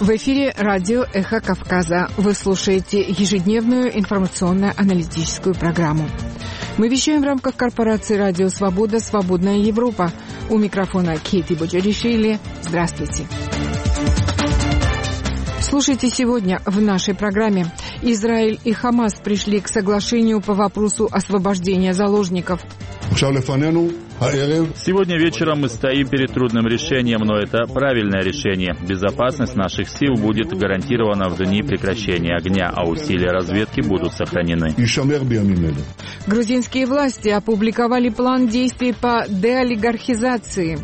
В эфире радио «Эхо Кавказа». Вы слушаете ежедневную информационно-аналитическую программу. Мы вещаем в рамках корпорации «Радио Свобода. Свободная Европа». У микрофона Кейти Боджаришвили. Здравствуйте. Слушайте сегодня в нашей программе. Израиль и Хамас пришли к соглашению по вопросу освобождения заложников. Сегодня вечером мы стоим перед трудным решением, но это правильное решение. Безопасность наших сил будет гарантирована в дни прекращения огня, а усилия разведки будут сохранены. Грузинские власти опубликовали план действий по деолигархизации.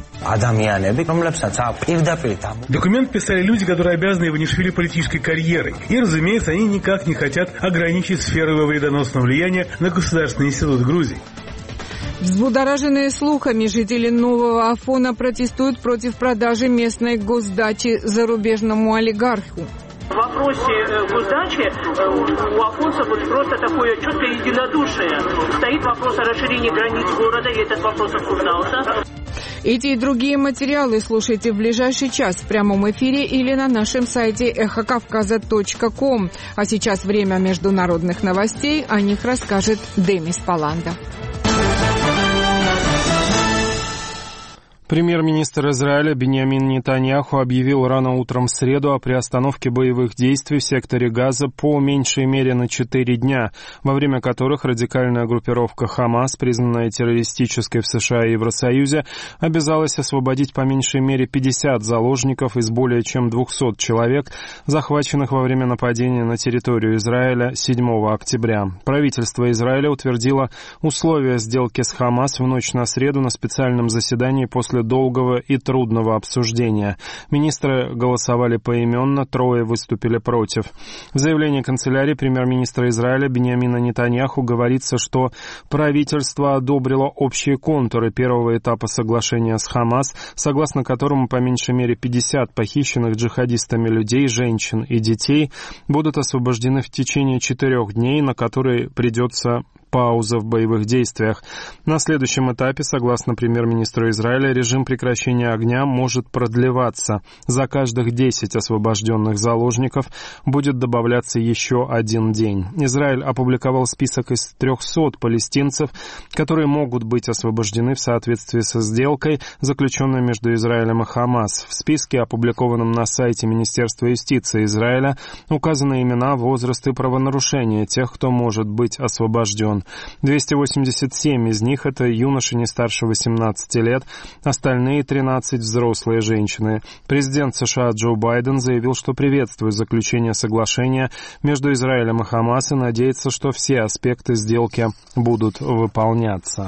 Документ писали люди, которые обязаны Иванишвили политической карьерой. И, разумеется, они никак не хотят ограничить сферу его вредоносного влияния на Государственный институт Грузии. Взбудораженные слухами жители Нового Афона протестуют против продажи местной госдачи зарубежному олигарху. В вопросе госдачи у афонцев вот просто такое четкое единодушие. Стоит вопрос о расширении границ города, и этот вопрос обсуждался. Эти и другие материалы слушайте в ближайший час в прямом эфире или на нашем сайте эхокавказа.ком. А сейчас время международных новостей. О них расскажет Демис Паланда. Премьер-министр Израиля Биньямин Нетаньяху объявил рано утром в среду о приостановке боевых действий в секторе Газа по меньшей мере на 4 дня, во время которых радикальная группировка Хамас, признанная террористической в США и Евросоюзе, обязалась освободить по меньшей мере 50 заложников из более чем 200 человек, захваченных во время нападения на территорию Израиля 7 октября. Правительство Израиля утвердило условия сделки с Хамас в ночь на среду на специальном заседании после долгого и трудного обсуждения. Министры голосовали поименно, 3 выступили против. В заявлении канцелярии премьер-министра Израиля Биньямина Нетаньяху говорится, что правительство одобрило общие контуры первого этапа соглашения с Хамас, согласно которому по меньшей мере 50 похищенных джихадистами людей, женщин и детей будут освобождены в течение 4 дней, на которые придется пауза в боевых действиях. На следующем этапе, согласно премьер-министру Израиля, режим прекращения огня может продлеваться. За каждых 10 освобожденных заложников будет добавляться еще 1 день. Израиль опубликовал список из 300 палестинцев, которые могут быть освобождены в соответствии со сделкой, заключенной между Израилем и Хамас. В списке, опубликованном на сайте Министерства юстиции Израиля, указаны имена, возраст и правонарушения тех, кто может быть освобожден. 287 из них — это юноши не старше 18 лет, остальные 13 — взрослые женщины. Президент США Джо Байден заявил, что приветствует заключение соглашения между Израилем и Хамас и надеется, что все аспекты сделки будут выполняться.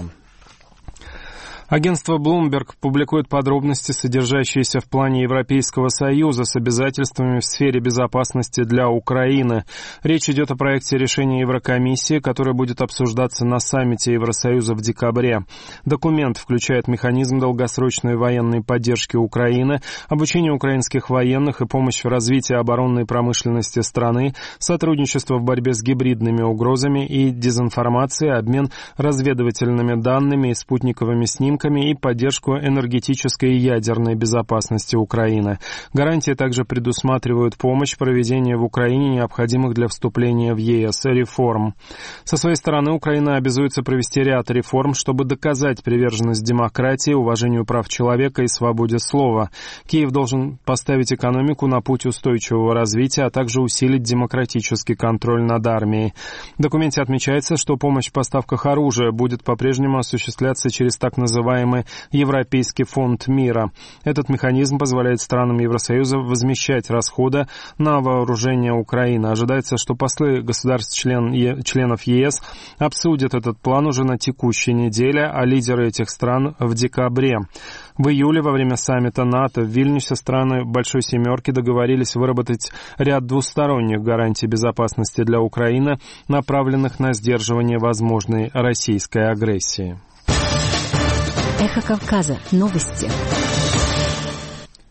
Агентство Bloomberg публикует подробности, содержащиеся в плане Европейского Союза с обязательствами в сфере безопасности для Украины. Речь идет о проекте решения Еврокомиссии, которое будет обсуждаться на саммите Евросоюза в декабре. Документ включает механизм долгосрочной военной поддержки Украины, обучение украинских военных и помощь в развитии оборонной промышленности страны, сотрудничество в борьбе с гибридными угрозами и дезинформацией, обмен разведывательными данными и спутниковыми снимками и поддержку энергетической и ядерной безопасности Украины. Гарантии также предусматривают помощь в проведении в Украине необходимых для вступления в ЕС реформ. Со своей стороны, Украина обязуется провести ряд реформ, чтобы доказать приверженность демократии, уважению прав человека и свободе слова. Киев должен поставить экономику на путь устойчивого развития, а также усилить демократический контроль над армией. В документе отмечается, что помощь в поставках оружия будет по-прежнему осуществляться через так называемый Европейский фонд мира. Этот механизм позволяет странам Евросоюза возмещать расходы на вооружение Украины. Ожидается, что послы государств-членов ЕС обсудят этот план уже на текущей неделе, а лидеры этих стран в декабре. В июле во время саммита НАТО в Вильнюсе страны Большой Семерки договорились выработать ряд двусторонних гарантий безопасности для Украины, направленных на сдерживание возможной российской агрессии. Эхо Кавказа. Новости.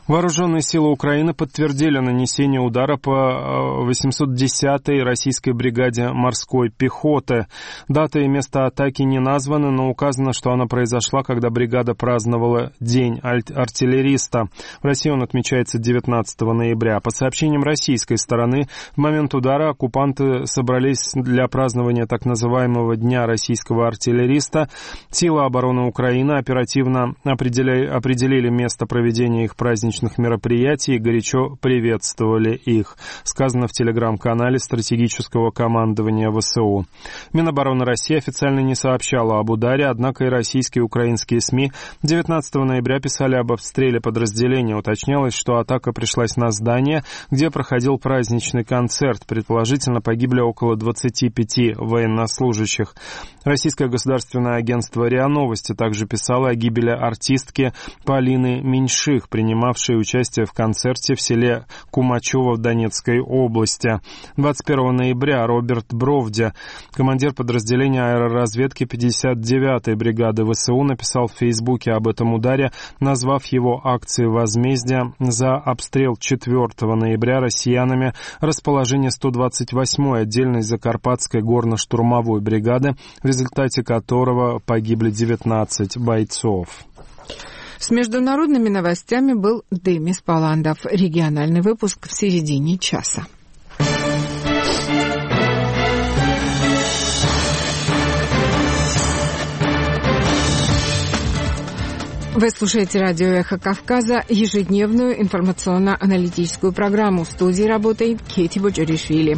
Вооруженные силы Украины подтвердили нанесение удара по 810-й российской бригаде морской пехоты. Дата и место атаки не названы, но указано, что она произошла, когда бригада праздновала День артиллериста. В России он отмечается 19 ноября. По сообщениям российской стороны, в момент удара оккупанты собрались для празднования так называемого Дня российского артиллериста. Силы обороны Украины оперативно определили место проведения их праздничных мероприятий и горячо приветствовали их, сказано в телеграм-канале стратегического командования ВСУ. Минобороны России официально не сообщала об ударе, однако и российские и украинские СМИ 19 ноября писали об обстреле подразделения. Уточнялось, что атака пришлась на здание, где проходил праздничный концерт. Предположительно, погибли около 25 военнослужащих. Российское государственное агентство РИА Новости также писало о гибели артистки Полины Меньших, принимавшей участие в концерте в селе Кумачево в Донецкой области. 21 ноября Роберт Бровди, командир подразделения аэроразведки 59-й бригады ВСУ, написал в Фейсбуке об этом ударе, назвав его акцией возмездия за обстрел 4 ноября россиянами расположение 128-й отдельной Закарпатской горно-штурмовой бригады, в результате которого погибли 19 бойцов. С международными новостями был Демис Паландов. Региональный выпуск в середине часа. Вы слушаете радио «Эхо Кавказа», ежедневную информационно-аналитическую программу. В студии работает Кети Боджоришвили.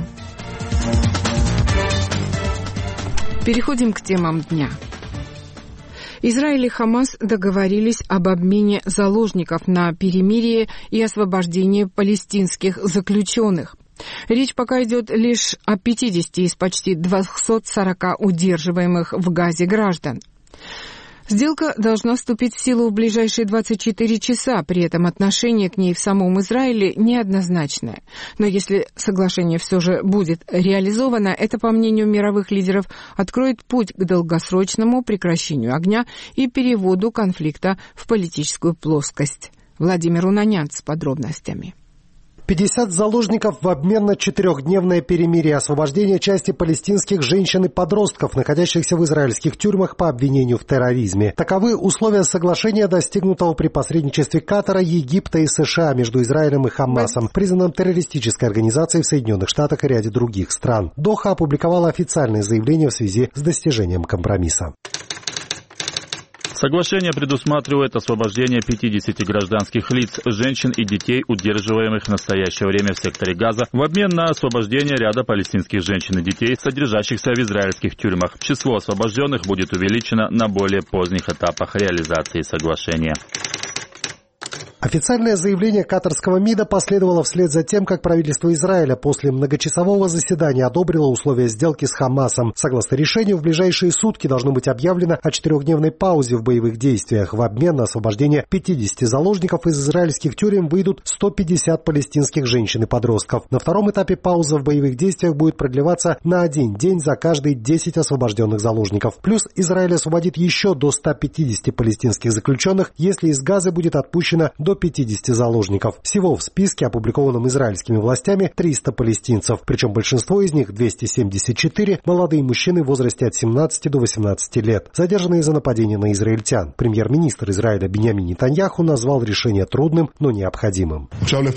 Переходим к темам дня. Израиль и Хамас договорились об обмене заложников на перемирие и освобождении палестинских заключенных. Речь пока идет лишь о 50 из почти 240 удерживаемых в Газе граждан. Сделка должна вступить в силу в ближайшие 24 часа, при этом отношение к ней в самом Израиле неоднозначное. Но если соглашение все же будет реализовано, это, по мнению мировых лидеров, откроет путь к долгосрочному прекращению огня и переводу конфликта в политическую плоскость. Владимир Унанян с подробностями. 50 заложников в обмен на 4-дневное перемирие и освобождение части палестинских женщин и подростков, находящихся в израильских тюрьмах по обвинению в терроризме. Таковы условия соглашения, достигнутого при посредничестве Катара, Египта и США между Израилем и Хамасом, признанным террористической организацией в Соединенных Штатах и ряде других стран. Доха опубликовала официальное заявление в связи с достижением компромисса. Соглашение предусматривает освобождение 50 гражданских лиц, женщин и детей, удерживаемых в настоящее время в секторе Газа, в обмен на освобождение ряда палестинских женщин и детей, содержащихся в израильских тюрьмах. Число освобожденных будет увеличено на более поздних этапах реализации соглашения. Официальное заявление катарского МИДа последовало вслед за тем, как правительство Израиля после многочасового заседания одобрило условия сделки с Хамасом. Согласно решению, в ближайшие сутки должно быть объявлено о 4-дневной паузе в боевых действиях. В обмен на освобождение 50 заложников из израильских тюрем выйдут 150 палестинских женщин и подростков. На втором этапе пауза в боевых действиях будет продлеваться на 1 день за каждые 10 освобожденных заложников. Плюс Израиль освободит еще до 150 палестинских заключенных, если из Газы будет отпущено до 50 заложников. Всего в списке, опубликованном израильскими властями, 300 палестинцев, причем большинство из них, 274, молодые мужчины в возрасте от 17 до 18 лет, задержанные за нападение на израильтян. Премьер-министр Израиля Биньямин Нетаньяху назвал решение трудным, но необходимым.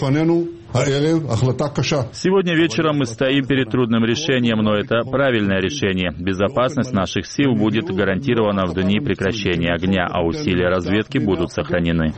Сегодня вечером мы стоим перед трудным решением, но это правильное решение. Безопасность наших сил будет гарантирована в дни прекращения огня, а усилия разведки будут сохранены.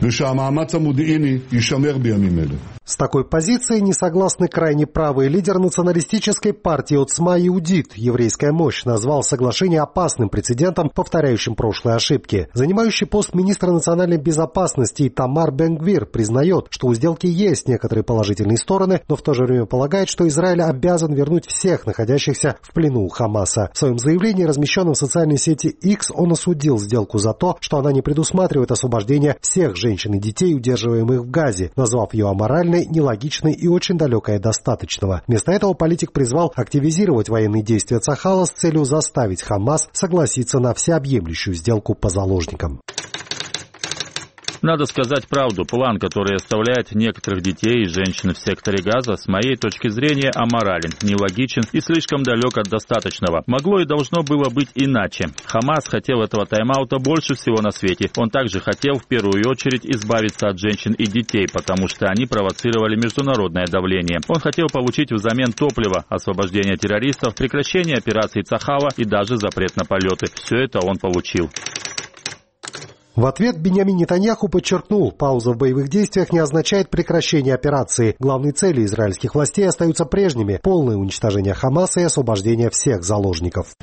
С такой позицией не согласны крайне правый лидер националистической партии Оцма Иудит. Еврейская мощь назвал соглашение опасным прецедентом, повторяющим прошлые ошибки. Занимающий пост министра национальной безопасности Тамар Бен-Гвир признает, что у сделки есть некоторые положительные стороны, но в то же время полагает, что Израиль обязан вернуть всех находящихся в плену у Хамаса. В своем заявлении, размещенном в социальной сети X, он осудил сделку за то, что она не предусматривает освобождение всех женщин и детей, удерживаемых в Газе, назвав ее аморальной, нелогичной и очень далекой от достаточного. Вместо этого политик призвал активизировать военные действия Цахала с целью заставить Хамас согласиться на всеобъемлющую сделку по заложникам. Надо сказать правду, план, который оставляет некоторых детей и женщин в секторе Газа, с моей точки зрения, аморален, нелогичен и слишком далек от достаточного. Могло и должно было быть иначе. Хамас хотел этого тайм-аута больше всего на свете. Он также хотел в первую очередь избавиться от женщин и детей, потому что они провоцировали международное давление. Он хотел получить взамен топливо, освобождение террористов, прекращение операций Цахала и даже запрет на полеты. Все это он получил. В ответ Биньямин Нетаньяху подчеркнул, пауза в боевых действиях не означает прекращение операции. Главные цели израильских властей остаются прежними – полное уничтожение Хамаса и освобождение всех заложников.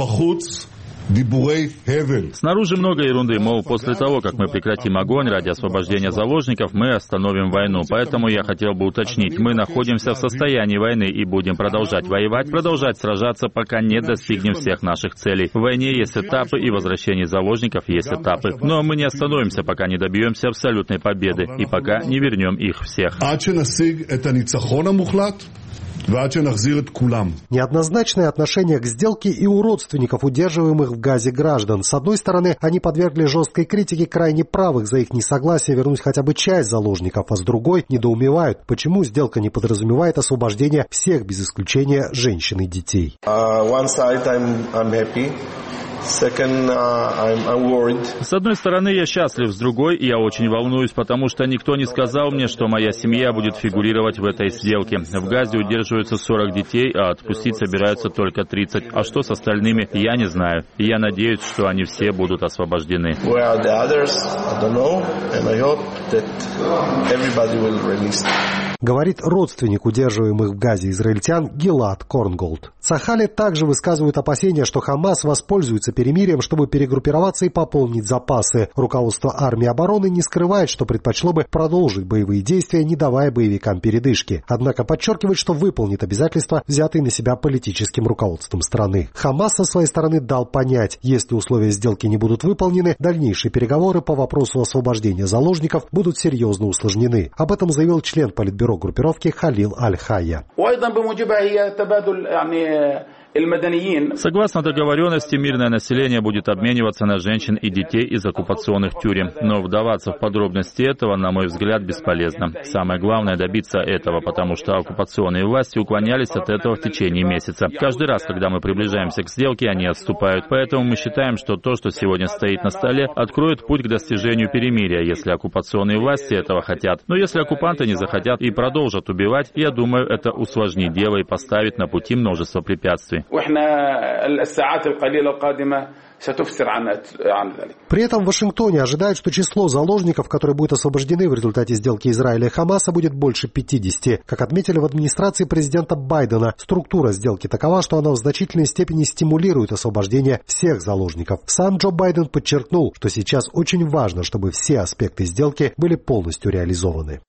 Снаружи много ерунды, мол, после того, как мы прекратим огонь ради освобождения заложников, мы остановим войну. Поэтому я хотел бы уточнить, мы находимся в состоянии войны и будем продолжать воевать, продолжать сражаться, пока не достигнем всех наших целей. В войне есть этапы, и возвращение заложников есть этапы. Но мы не остановимся, пока не добьемся абсолютной победы, и пока не вернем их всех. Неоднозначное отношение к сделке и у родственников удерживаемых в Газе граждан. С одной стороны, они подвергли жесткой критике крайне правых за их несогласие вернуть хотя бы часть заложников, а с другой недоумевают, почему сделка не подразумевает освобождение всех без исключения женщин и детей. С одной стороны, я счастлив, с другой, я очень волнуюсь, потому что никто не сказал мне, что моя семья будет фигурировать в этой сделке. В Газе удерживаются 40 детей, а отпустить собираются только 30. А что с остальными, я не знаю. И я надеюсь, что они все будут освобождены. Говорит родственник удерживаемых в Газе израильтян Гилад Корнголд. Цахали также высказывают опасения, что Хамас воспользуется перемирием, чтобы перегруппироваться и пополнить запасы. Руководство армии обороны не скрывает, что предпочло бы продолжить боевые действия, не давая боевикам передышки. Однако подчеркивает, что выполнит обязательства, взятые на себя политическим руководством страны. Хамас со своей стороны дал понять, если условия сделки не будут выполнены, дальнейшие переговоры по вопросу освобождения заложников будут серьезно усложнены. Об этом заявил член Политбюро группировки Халил Аль-Хайя. Согласно договоренности, мирное население будет обмениваться на женщин и детей из оккупационных тюрем. Но вдаваться в подробности этого, на мой взгляд, бесполезно. Самое главное — добиться этого, потому что оккупационные власти уклонялись от этого в течение месяца. Каждый раз, когда мы приближаемся к сделке, они отступают. Поэтому мы считаем, что то, что сегодня стоит на столе, откроет путь к достижению перемирия, если оккупационные власти этого хотят. Но если оккупанты не захотят и продолжат убивать, я думаю, это усложнит дело и поставит на пути множество препятствий. При этом в Вашингтоне ожидают, что число заложников, которые будут освобождены в результате сделки Израиля и Хамаса, будет больше 50. Как отметили в администрации президента Байдена, структура сделки такова, что она в значительной степени стимулирует освобождение всех заложников. Сам Джо Байден подчеркнул, что сейчас очень важно, чтобы все аспекты сделки были полностью реализованы.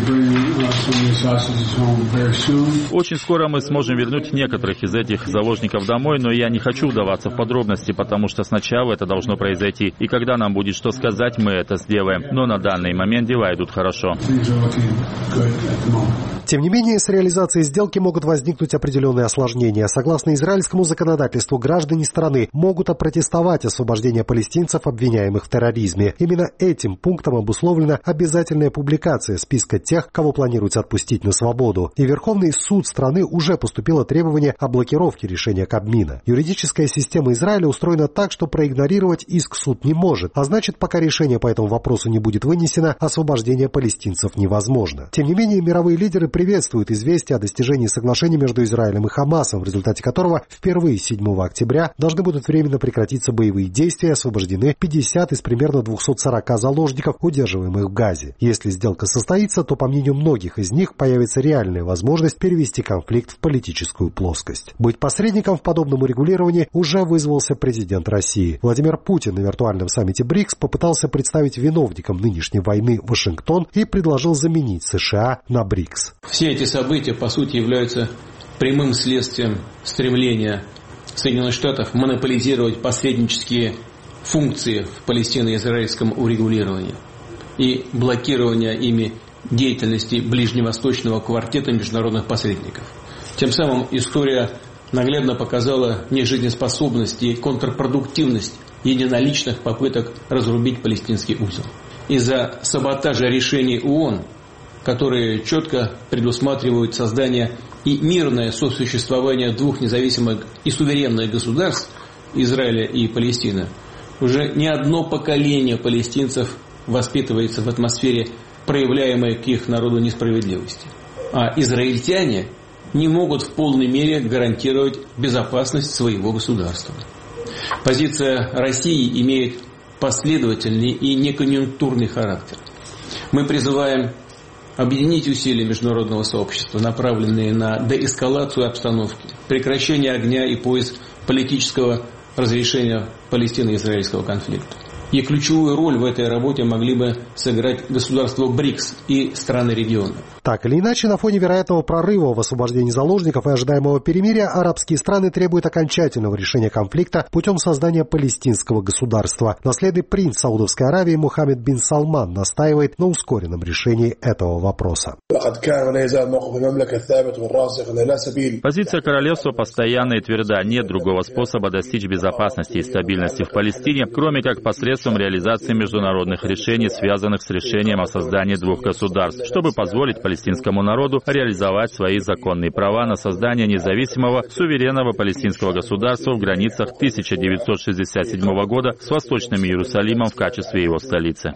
Очень скоро мы сможем вернуть некоторых из этих заложников домой, но я не хочу вдаваться в подробности, потому что сначала это должно произойти. И когда нам будет что сказать, мы это сделаем. Но на данный момент дела идут хорошо. Тем не менее, с реализацией сделки могут возникнуть определенные осложнения. Согласно израильскому законодательству, граждане страны могут опротестовать освобождение палестинцев, обвиняемых в терроризме. Именно этим пунктом обусловлена обязательная публикация списка тех, кого планируется отпустить на свободу. И Верховный суд страны уже поступило требование о блокировке решения Кабмина. Юридическая система Израиля устроена так, что проигнорировать иск суд не может. А значит, пока решение по этому вопросу не будет вынесено, освобождение палестинцев невозможно. Тем не менее, мировые лидеры приветствуют известие о достижении соглашения между Израилем и Хамасом, в результате которого впервые 7 октября должны будут временно прекратиться боевые действия и освобождены 50 из примерно 240 заложников, удерживаемых в Газе. Если сделка состоится, то, по мнению многих из них, появится реальная возможность перевести конфликт в политическую плоскость. Быть посредником в подобном урегулировании уже вызвался президент России. Владимир Путин на виртуальном саммите БРИКС попытался представить виновником нынешней войны Вашингтон и предложил заменить США на БРИКС. Все эти события, по сути, являются прямым следствием стремления Соединенных Штатов монополизировать посреднические функции в палестино-израильском урегулировании и блокирования ими деятельности ближневосточного квартета международных посредников. Тем самым история наглядно показала нежизнеспособность и контрпродуктивность единоличных попыток разрубить палестинский узел. из-за саботажа решений ООН, которые четко предусматривают создание и мирное сосуществование двух независимых и суверенных государств, Израиля и Палестины, уже не одно поколение палестинцев воспитывается в атмосфере проявляемой к их народу несправедливости. А израильтяне не могут в полной мере гарантировать безопасность своего государства. Позиция России имеет последовательный и неконъюнктурный характер. Мы призываем объединить усилия международного сообщества, направленные на деэскалацию обстановки, прекращение огня и поиск политического разрешения палестино-израильского конфликта. И ключевую роль в этой работе могли бы сыграть государства БРИКС и страны региона. Так или иначе, на фоне вероятного прорыва в освобождении заложников и ожидаемого перемирия, арабские страны требуют окончательного решения конфликта путем создания палестинского государства. Наследный принц Саудовской Аравии Мухаммед бин Салман настаивает на ускоренном решении этого вопроса. Позиция королевства постоянна и тверда. Нет другого способа достичь безопасности и стабильности в Палестине, кроме как посредством реализации международных решений, связанных с решением о создании двух государств, чтобы позволить палестинскому народу реализовать свои законные права на создание независимого, суверенного палестинского государства в границах 1967 года с Восточным Иерусалимом в качестве его столицы.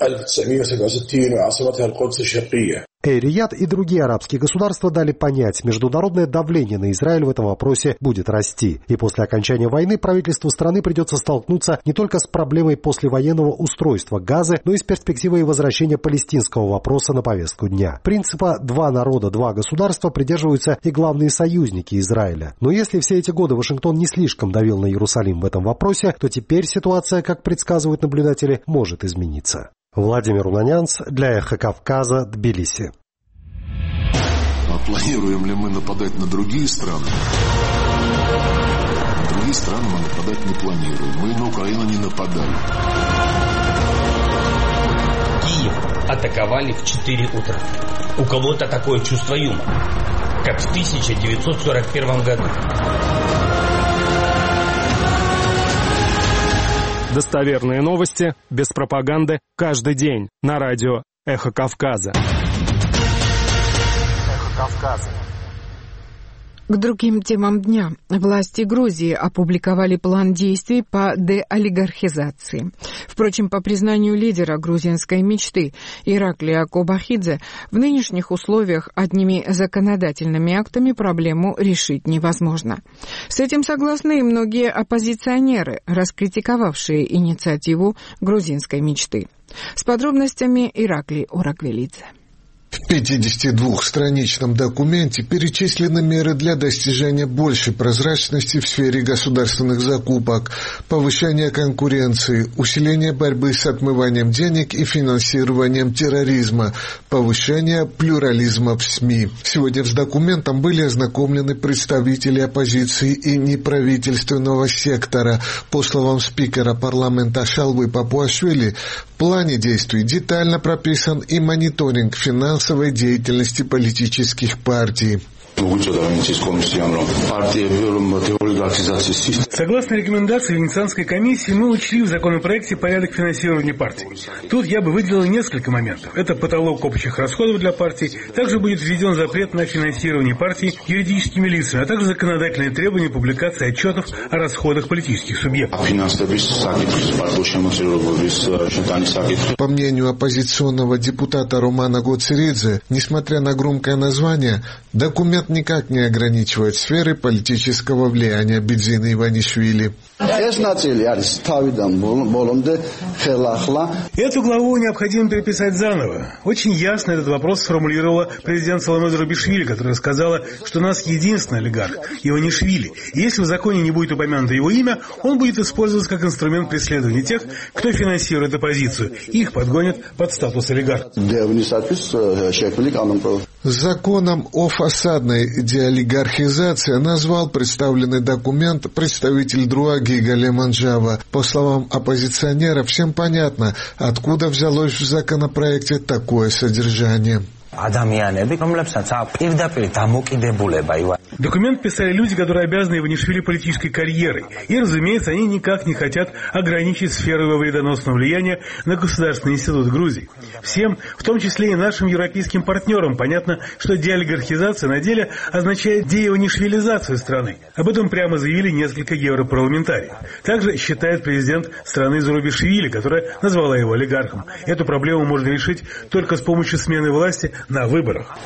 Эр-Рияд и другие арабские государства дали понять, международное давление на Израиль в этом вопросе будет расти. И после окончания войны правительству страны придется столкнуться не только с проблемой послевоенного устройства Газы, но и с перспективой возвращения палестинского вопроса на повестку дня. Принципа «два народа, два государства» придерживаются и главные союзники Израиля. Но если все эти годы Вашингтон не слишком давил на Иерусалим в этом вопросе, то теперь ситуация, как предсказывают наблюдатели, может измениться. Владимир Унанянц для Эхо Кавказа, Тбилиси. А планируем ли мы нападать на другие страны? На другие страны мы нападать не планируем. Мы на Украину не нападали. Киев атаковали в 4 утра. У кого-то такое чувство юмора, как в 1941 году. Достоверные новости, без пропаганды, каждый день на радио «Эхо Кавказа». «Эхо Кавказа». К другим темам дня. Власти Грузии опубликовали план действий по деолигархизации. Впрочем, по признанию лидера грузинской мечты Ираклия Кобахидзе, в нынешних условиях одними законодательными актами проблему решить невозможно. С этим согласны и многие оппозиционеры, раскритиковавшие инициативу грузинской мечты. С подробностями Ираклий Ураквелидзе. В 52-страничном документе перечислены меры для достижения большей прозрачности в сфере государственных закупок, повышения конкуренции, усиления борьбы с отмыванием денег и финансированием терроризма, повышения плюрализма в СМИ. Сегодня с документом были ознакомлены представители оппозиции и неправительственного сектора. По словам спикера парламента Шалвы Папуашвили, в плане действий детально прописан и мониторинг финансовой деятельности политических партий. Согласно рекомендации Венецианской комиссии, мы учли в законопроекте порядок финансирования партий. Тут я бы выделил несколько моментов. Это потолок общих расходов для партий. Также будет введен запрет на финансирование партий юридическими лицами, а также законодательные требования публикации отчетов о расходах политических субъектов. По мнению оппозиционного депутата Романа Гоцеридзе, несмотря на громкое название, документ никак не ограничивает сферы политического влияния Бидзины Иванишвили. Эту главу необходимо переписать заново. Очень ясно этот вопрос сформулировала президент Саломе Зурабишвили, которая сказала, что у нас единственный олигарх – Иванишвили. И если в законе не будет упомянуто его имя, он будет использоваться как инструмент преследования тех, кто финансирует оппозицию. Их подгонят под статус олигарха. Законом о фасадной деолигархизации назвал представленный документ представитель ДРУА Гигале Манджава. По словам оппозиционера, всем понятно, откуда взялось в законопроекте такое содержание. Документ писали люди, которые обязаны Иванишвили политической карьерой. И, разумеется, они никак не хотят ограничить сферу его вредоносного влияния на Государственный институт Грузии. Всем, в том числе и нашим европейским партнерам, понятно, что деолигархизация на деле означает деиванишвилизацию страны. Об этом прямо заявили несколько европарламентариев. Также считает президент страны Зурабишвили, которая назвала его олигархом. Эту проблему можно решить только с помощью смены власти на выборах.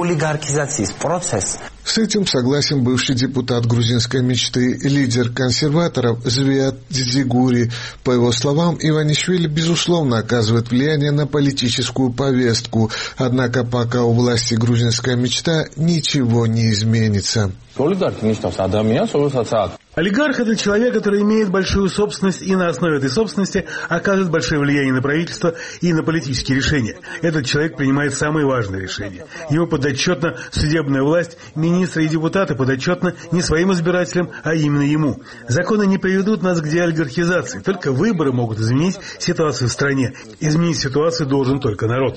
С этим согласен бывший депутат грузинской мечты, лидер консерваторов Звиат Дзигури. По его словам, Иванишвили безусловно оказывает влияние на политическую повестку, однако пока у власти грузинская мечта, ничего не изменится. Олигарх – это человек, который имеет большую собственность и на основе этой собственности оказывает большое влияние на правительство и на политические решения. Этот человек принимает самые важные решения. Ему подотчетна судебная власть, министры и депутаты подотчетны не своим избирателям, а именно ему. Законы не приведут нас к деолигархизации. Только выборы могут изменить ситуацию в стране. Изменить ситуацию должен только народ.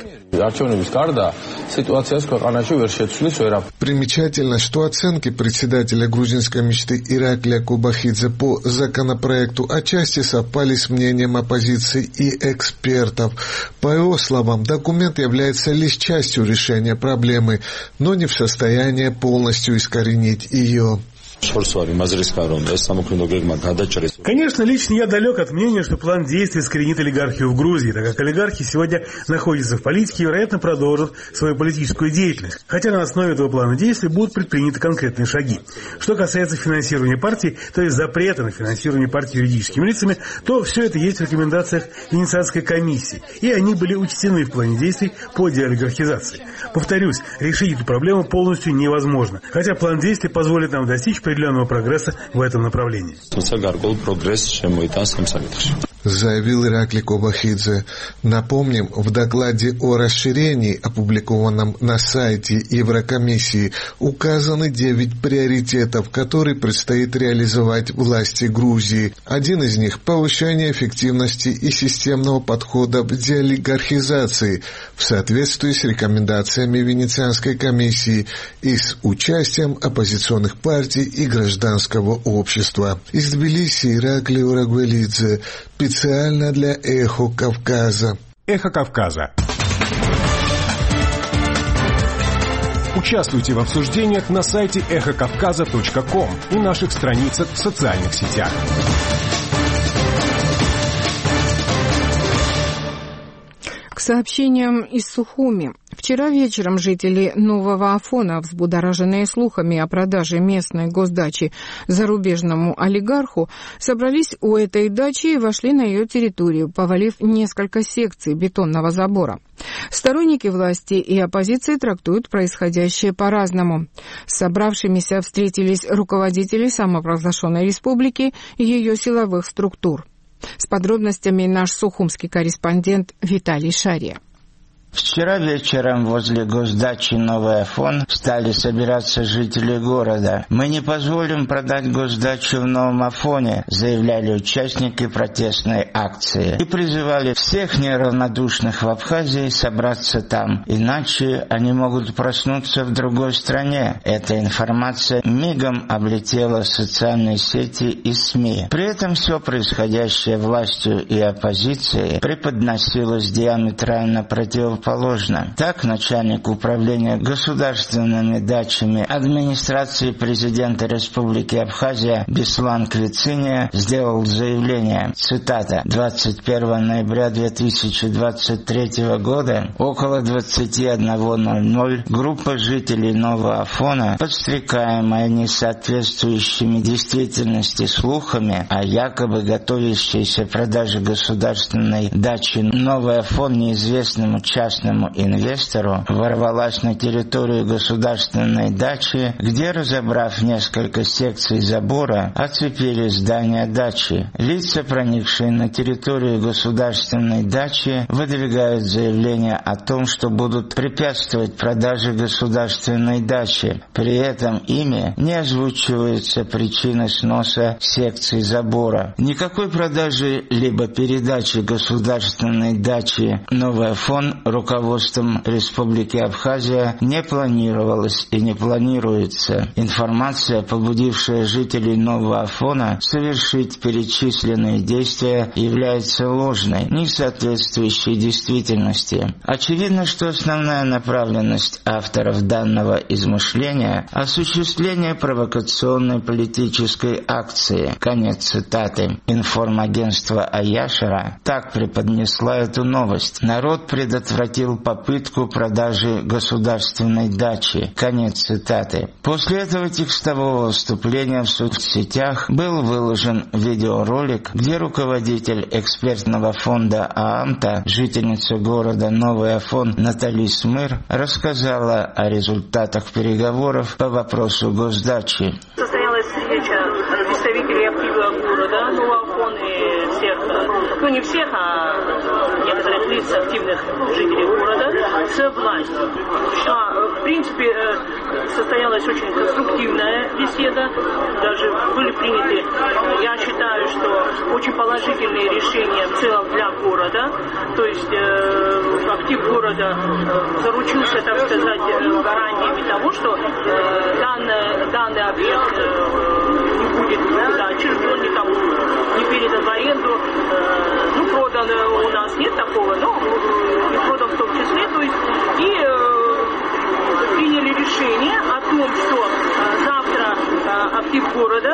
Примечательно, что оценки председателя грузинской мечты Ираклия Кубахидзе по законопроекту отчасти совпали с мнением оппозиции и экспертов. По его словам, документ является лишь частью решения проблемы, но не в состоянии полностью искоренить ее. Конечно, лично я далек от мнения, что план действий искоренит олигархию в Грузии, так как олигархи сегодня находятся в политике и, вероятно, продолжат свою политическую деятельность. Хотя на основе этого плана действий будут предприняты конкретные шаги. Что касается финансирования партий, то есть запрета на финансирование партий юридическими лицами, то все это есть в рекомендациях Венецианской комиссии, и они были учтены в плане действий по деолигархизации. Повторюсь, решить эту проблему полностью невозможно, хотя план действий позволит нам достичь определенного прогресса в этом направлении. Заявил Ираклий Кубахидзе. Напомним, в докладе о расширении, опубликованном на сайте Еврокомиссии, указаны 9 приоритетов, которые предстоит реализовать власти Грузии. Один из них – повышение эффективности и системного подхода к деолигархизации в соответствии с рекомендациями Венецианской комиссии и с участием оппозиционных партий и гражданского общества. Из Тбилиси Ираклий Урагвелидзе. Специально для «Эхо Кавказа». «Эхо Кавказа». Участвуйте в обсуждениях на сайте эхокавказа.ком и наших страницах в социальных сетях. К сообщениям из Сухуми. Вчера вечером жители Нового Афона, взбудораженные слухами о продаже местной госдачи зарубежному олигарху, собрались у этой дачи и вошли на ее территорию, повалив несколько секций бетонного забора. Сторонники власти и оппозиции трактуют происходящее по-разному. С собравшимися встретились руководители самопровозглашенной республики и ее силовых структур. С подробностями наш сухумский корреспондент Виталий Шария. Вчера вечером возле госдачи Новый Афон стали собираться жители города. «Мы не позволим продать госдачу в Новом Афоне», заявляли участники протестной акции. И призывали всех неравнодушных в Абхазии собраться там, иначе они могут проснуться в другой стране. Эта информация мигом облетела социальные сети и СМИ. При этом все происходящее властью и оппозицией преподносилось диаметрально противоположно. Так, начальник управления государственными дачами администрации президента Республики Абхазия Беслан Квициния сделал заявление, цитата: «21 ноября 2023 года около 21:00 группа жителей Нового Афона, подстрекаемая несоответствующими действительности слухами о якобы готовящейся продаже государственной дачи Новый Афон неизвестному частному инвестору, ворвалась на территорию государственной дачи, где, разобрав несколько секций забора, оцепили здание дачи. Лица, проникшие на территорию государственной дачи, выдвигают заявление о том, что будут препятствовать продаже государственной дачи. При этом ими не озвучиваются причины сноса секций забора. Никакой продажи либо передачи государственной дачи Новый Афон руководством Республики Абхазия не планировалось и не планируется. Информация, побудившая жителей Нового Афона совершить перечисленные действия, является ложной, не соответствующей действительности. Очевидно, что основная направленность авторов данного измышления – осуществление провокационной политической акции. Конец цитаты. Информагентство Аяшера так преподнесла эту новость. Народ предотвратил попытку продажи государственной дачи. Конец цитаты. После этого текстового вступления в соцсетях был выложен видеоролик, где руководитель экспертного фонда ААМТа, жительница города Новый Афон Натали Смыр, рассказала о результатах переговоров по вопросу госдачи. Состоялась встреча представителей актива города Новый Афон и всех, не всех, а некоторых лиц, активных жителей города, с властью. В принципе, состоялась очень конструктивная беседа, даже были приняты, я считаю, что очень положительные решения в целом для города, то есть актив города заручился, так сказать, гарантиями того, что данный объект не будет отчужден, никому не передан в аренду, продан у нас нет такого, но и продан в том числе, то есть приняли решение о том, что завтра актив города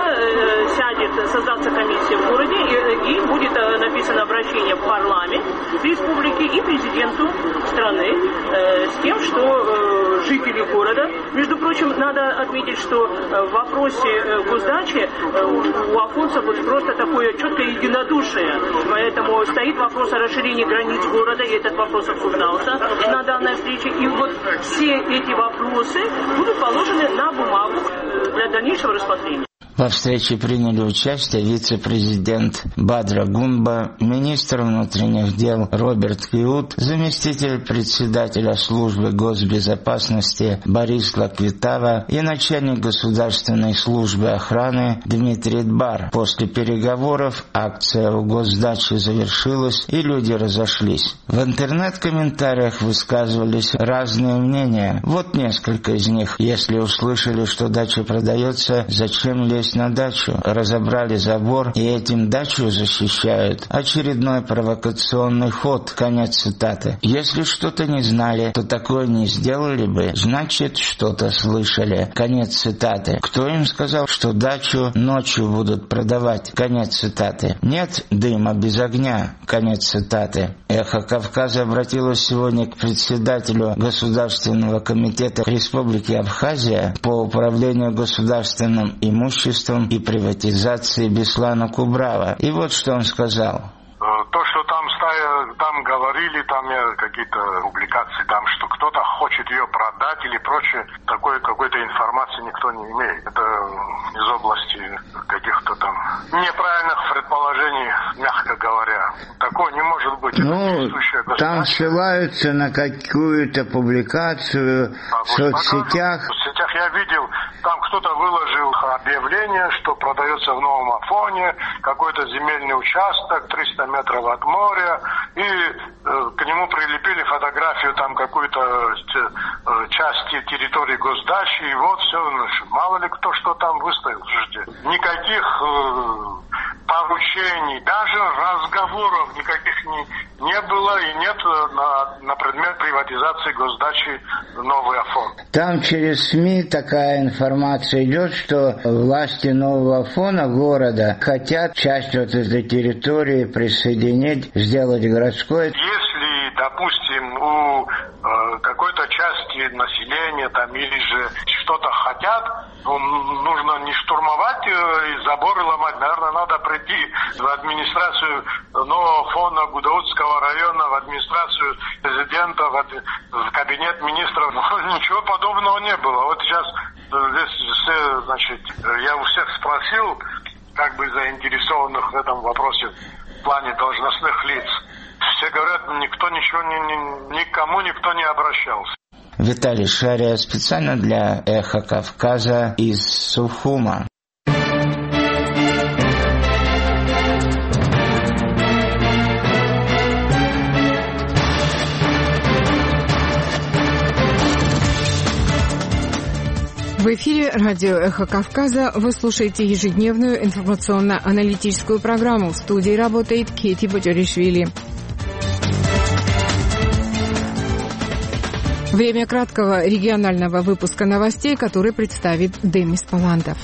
создаться комиссия в городе, и будет написано обращение в парламент республики и президенту страны с тем, что жители города, между прочим, надо отметить, что в вопросе госдачи у афонцев просто такое четкое единодушие, поэтому стоит вопрос о расширении границ города, и этот вопрос обсуждался на данной встрече, и вот все эти вопросы будут положены на бумагу для дальнейшего рассмотрения. Во встрече приняли участие вице-президент Бадра Гунба, министр внутренних дел Роберт Киут, заместитель председателя службы госбезопасности Борис Лаквитава и начальник государственной службы охраны Дмитрий Дбар. После переговоров акция у госдачи завершилась и люди разошлись. В интернет-комментариях высказывались разные мнения. Вот несколько из них. Если услышали, что дача продается, зачем лезть на дачу? Разобрали забор и этим дачу защищают. Очередной провокационный ход. Конец цитаты. Если что-то не знали, то такое не сделали бы, значит, что-то слышали. Конец цитаты. Кто им сказал, что дачу ночью будут продавать? Конец цитаты. Нет дыма без огня. Конец цитаты. Эхо Кавказа обратилось сегодня к председателю Государственного комитета Республики Абхазия по управлению государственным имуществом и приватизации Беслана Кубрава. И вот что он сказал. То, что там говорили, там какие-то публикации, там, что кто-то хочет ее продать или прочее, такой какой-то информации никто не имеет. Это из области каких-то там неправильных предположений, мягко говоря. Такое не может быть. Там ссылаются на какую-то публикацию в соцсетях. В соцсетях я видел, там кто-то выложил объявление, что продается в Новом Афоне какой-то земельный участок 300 метров от моря, и к нему прилепили фотографию там какой-то части территории госдачи, и вот все, мало ли кто что там выставил. Никаких поручений, даже разговоров никаких не было и нет на предмет приватизации госдачи Новый Афон. Там через СМИ такая информация идет, что власти Нового Афона, города, хотят часть вот этой территории присоединить, сделать городской. Если, допустим, у какой-то части населения там или же что-то хотят, нужно не штурмовать и заборы ломать. Наверное, надо прийти в администрацию Нового Афона, Гудаутского района, в администрацию президента, в кабинет министров. Но ничего подобного не было. Вот сейчас здесь все, значит, я у всех спросил, как бы заинтересованных в этом вопросе в плане должностных лиц. Все говорят, никому никто не обращался. Виталий Шария специально для Эхо Кавказа из Сухума. В эфире радио «Эхо Кавказа». Вы слушаете ежедневную информационно-аналитическую программу. В студии работает Кети Батюришвили. Время краткого регионального выпуска новостей, который представит Демис Паландов.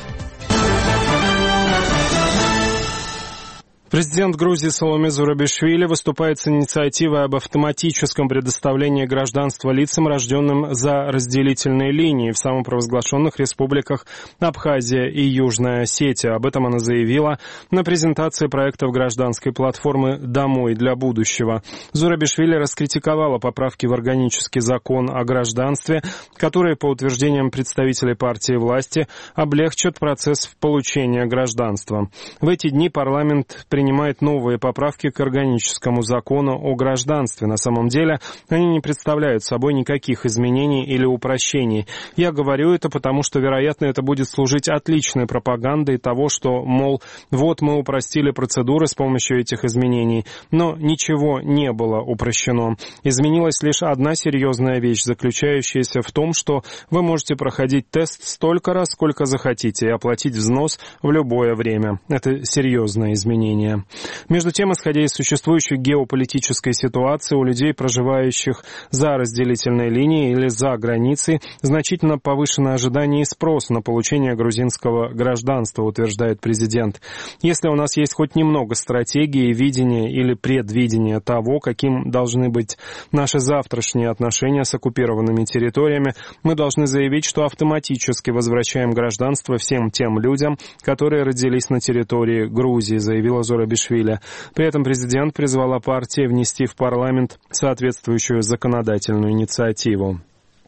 Президент Грузии Саломе Зурабишвили выступает с инициативой об автоматическом предоставлении гражданства лицам, рожденным за разделительной линией в самопровозглашенных республиках Абхазия и Южная Осетия. Об этом она заявила на презентации проектов гражданской платформы «Домой для будущего». Зурабишвили раскритиковала поправки в органический закон о гражданстве, которые, по утверждениям представителей партии власти, облегчат процесс получения гражданства. В эти дни парламент принимает новые поправки к органическому закону о гражданстве. На самом деле они не представляют собой никаких изменений или упрощений. Я говорю это потому, что, вероятно, это будет служить отличной пропагандой того, что, мол, вот мы упростили процедуры с помощью этих изменений. Но ничего не было упрощено. Изменилась лишь одна серьезная вещь, заключающаяся в том, что вы можете проходить тест столько раз, сколько захотите, и оплатить взнос в любое время. Это серьезное изменение. Между тем, исходя из существующей геополитической ситуации, у людей, проживающих за разделительной линией или за границей, значительно повышено ожидание и спрос на получение грузинского гражданства, утверждает президент. Если у нас есть хоть немного стратегии, видения или предвидения того, каким должны быть наши завтрашние отношения с оккупированными территориями, мы должны заявить, что автоматически возвращаем гражданство всем тем людям, которые родились на территории Грузии, заявила Зурабишвили. При этом президент призвала партии внести в парламент соответствующую законодательную инициативу.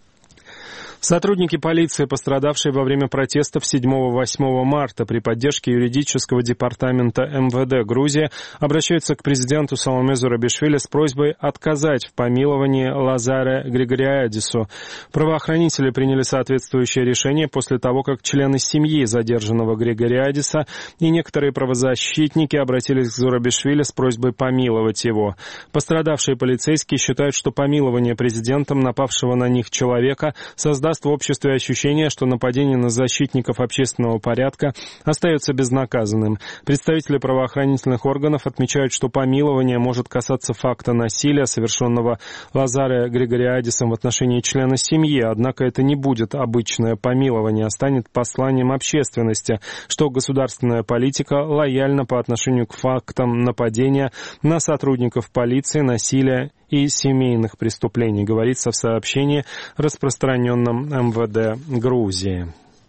Сотрудники полиции, пострадавшие во время протестов 7-8 марта при поддержке юридического департамента МВД Грузии, обращаются к президенту Саломе Зурабишвили с просьбой отказать в помиловании Лазаре Григориадису. Правоохранители приняли соответствующее решение после того, как члены семьи задержанного Григориадиса и некоторые правозащитники обратились к Зурабишвили с просьбой помиловать его. Пострадавшие полицейские считают, что помилование президентом напавшего на них человека создаст в обществе ощущение, что нападение на защитников общественного порядка остается безнаказанным. Представители правоохранительных органов отмечают, что помилование может касаться факта насилия, совершенного Лазаре Григориадисом в отношении члена семьи, однако это не будет обычное помилование, а станет посланием общественности, что государственная политика лояльна по отношению к фактам нападения на сотрудников полиции, насилия и семейных преступлений, говорится в сообщении, распространенном МВД Грузии.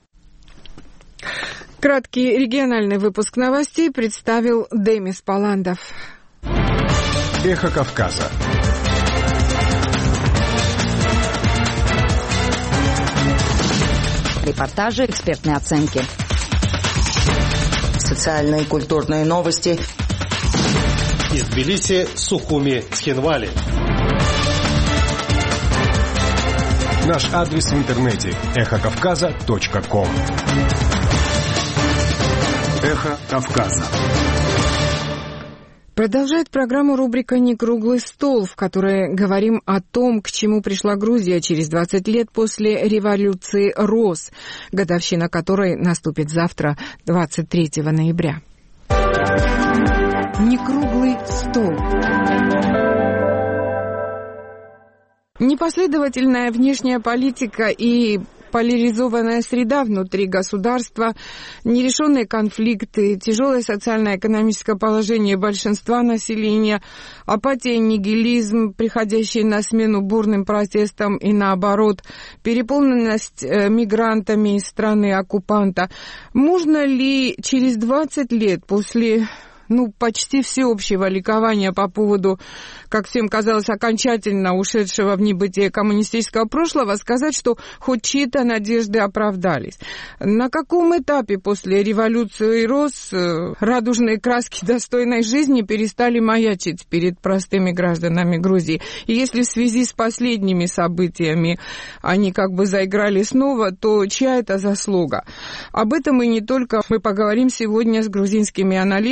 Краткий региональный выпуск новостей представил Демис Паландов. Эхо Кавказа. Репортажи, экспертные оценки. Социальные и культурные новости. Из Тбилиси, Сухуми, Цхинвали. Наш адрес в интернете – эхокавказа.ком. Эхо Кавказа. Продолжает программу рубрика «Не круглый стол», в которой говорим о том, к чему пришла Грузия через 20 лет после революции РОС, годовщина которой наступит завтра, 23 ноября. Не круглый стол. Непоследовательная внешняя политика и поляризованная среда внутри государства, нерешенные конфликты, тяжелое социально-экономическое положение большинства населения, апатия и нигилизм, приходящие на смену бурным протестам и наоборот, переполненность мигрантами из страны оккупанта. Можно ли через 20 лет после почти всеобщего ликования по поводу, как всем казалось, окончательно ушедшего в небытие коммунистического прошлого, сказать, что хоть чьи-то надежды оправдались? На каком этапе после революции РОС радужные краски достойной жизни перестали маячить перед простыми гражданами Грузии? И если в связи с последними событиями они как бы заиграли снова, то чья это заслуга? Об этом и не только мы поговорим сегодня с грузинскими аналитиками,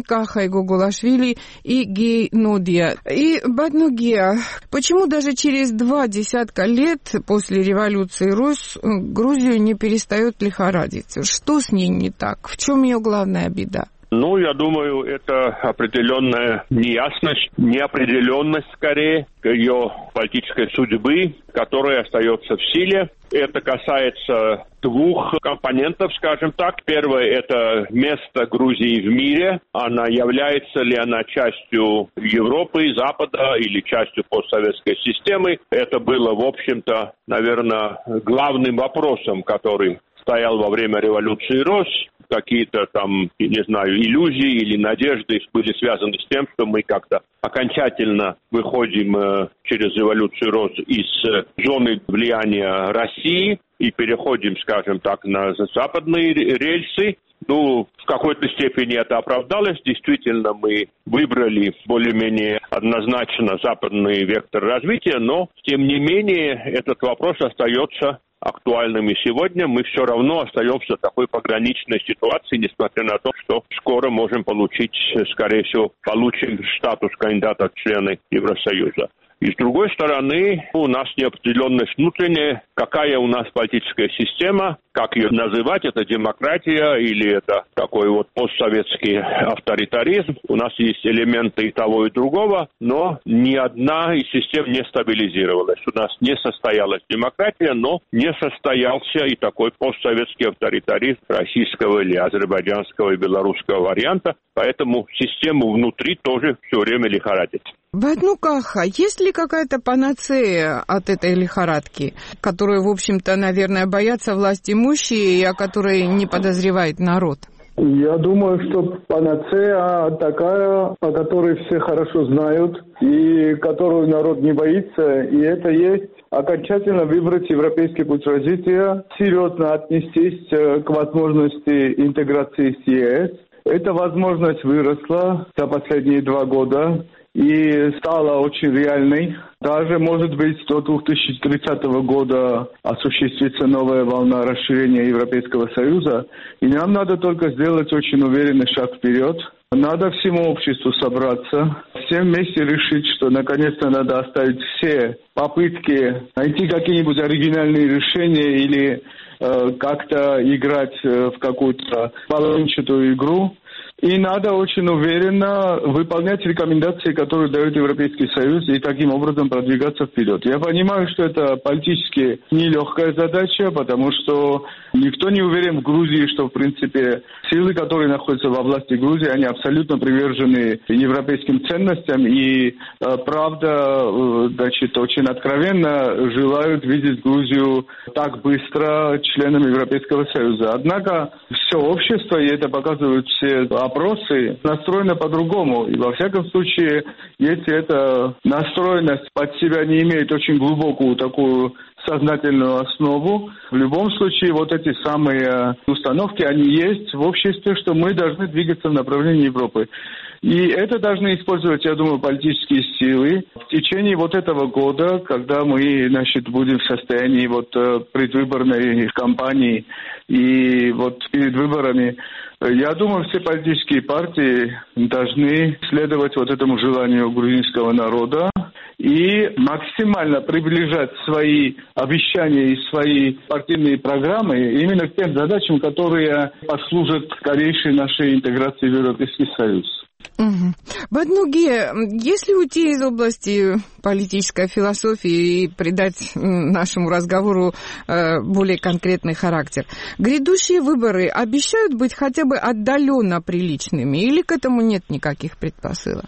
Георгиевны, Кахай Гугулашвили и Гей Нодия. И Баднугия, почему даже через 20 лет после революции Рус Грузию не перестает лихорадить? Что с ней не так? В чем ее главная беда? Ну, я думаю, это определенная неясность, неопределенность, скорее, ее политической судьбы, которая остается в силе. Это касается двух компонентов, скажем так. Первое – это место Грузии в мире. Она является ли она частью Европы, Запада или частью постсоветской системы. Это было, в общем-то, наверное, главным вопросом, который стоял во время революции РОС. Какие-то там, не знаю, иллюзии или надежды были связаны с тем, что мы как-то окончательно выходим через революцию РОС из зоны влияния России и переходим, скажем так, на западные рельсы. Ну, в какой-то степени это оправдалось. Действительно, мы выбрали более-менее однозначно западный вектор развития, но, тем не менее, этот вопрос остается актуальным и сегодня. Мы все равно остаемся в такой пограничной ситуации, несмотря на то, что скоро можем получить, скорее всего, получим статус кандидата в члены Евросоюза. И с другой стороны, у нас неопределенность внутренняя, какая у нас политическая система, как ее называть, это демократия или это такой вот постсоветский авторитаризм. У нас есть элементы и того, и другого, но ни одна из систем не стабилизировалась. У нас не состоялась демократия, но не состоялся и такой постсоветский авторитаризм российского или азербайджанского и белорусского варианта. Поэтому систему внутри тоже все время лихорадит. Баднукаха, есть ли какая-то панацея от этой лихорадки, которую, в общем-то, наверное, боятся власть имущие и о которой не подозревает народ? Я думаю, что панацея такая, о которой все хорошо знают и которую народ не боится, и это есть окончательно выбрать европейский путь развития, серьезно отнестись к возможности интеграции с ЕС. Эта возможность выросла за последние 2 года и стала очень реальной. Даже, может быть, до 2030 года осуществится новая волна расширения Европейского Союза. И нам надо только сделать очень уверенный шаг вперед. Надо всему обществу собраться, всем вместе решить, что наконец-то надо оставить все попытки найти какие-нибудь оригинальные решения или как-то играть в какую-то половинчатую игру. И надо очень уверенно выполнять рекомендации, которые дает Европейский Союз, и таким образом продвигаться вперед. Я понимаю, что это политически нелегкая задача, потому что никто не уверен в Грузии, что, в принципе, силы, которые находятся во власти Грузии, они абсолютно привержены европейским ценностям и, правда, значит, очень откровенно желают видеть Грузию так быстро членом Европейского Союза. Однако все общество, и это показывают все опросы, настроено по-другому. И во всяком случае, если эта настроенность под себя не имеет очень глубокую такую сознательную основу, в любом случае вот эти самые установки, они есть в обществе, что мы должны двигаться в направлении Европы. И это должны использовать, я думаю, политические силы. В течение вот этого года, когда мы, значит, будем в состоянии вот предвыборной кампании и вот перед выборами, я думаю, все политические партии должны следовать вот этому желанию грузинского народа и максимально приближать свои обещания и свои партийные программы именно к тем задачам, которые послужат скорейшей нашей интеграции в Европейский Союз. Баднуге, если уйти из области политической философии и придать нашему разговору более конкретный характер, грядущие выборы обещают быть хотя бы отдаленно приличными или к этому нет никаких предпосылок?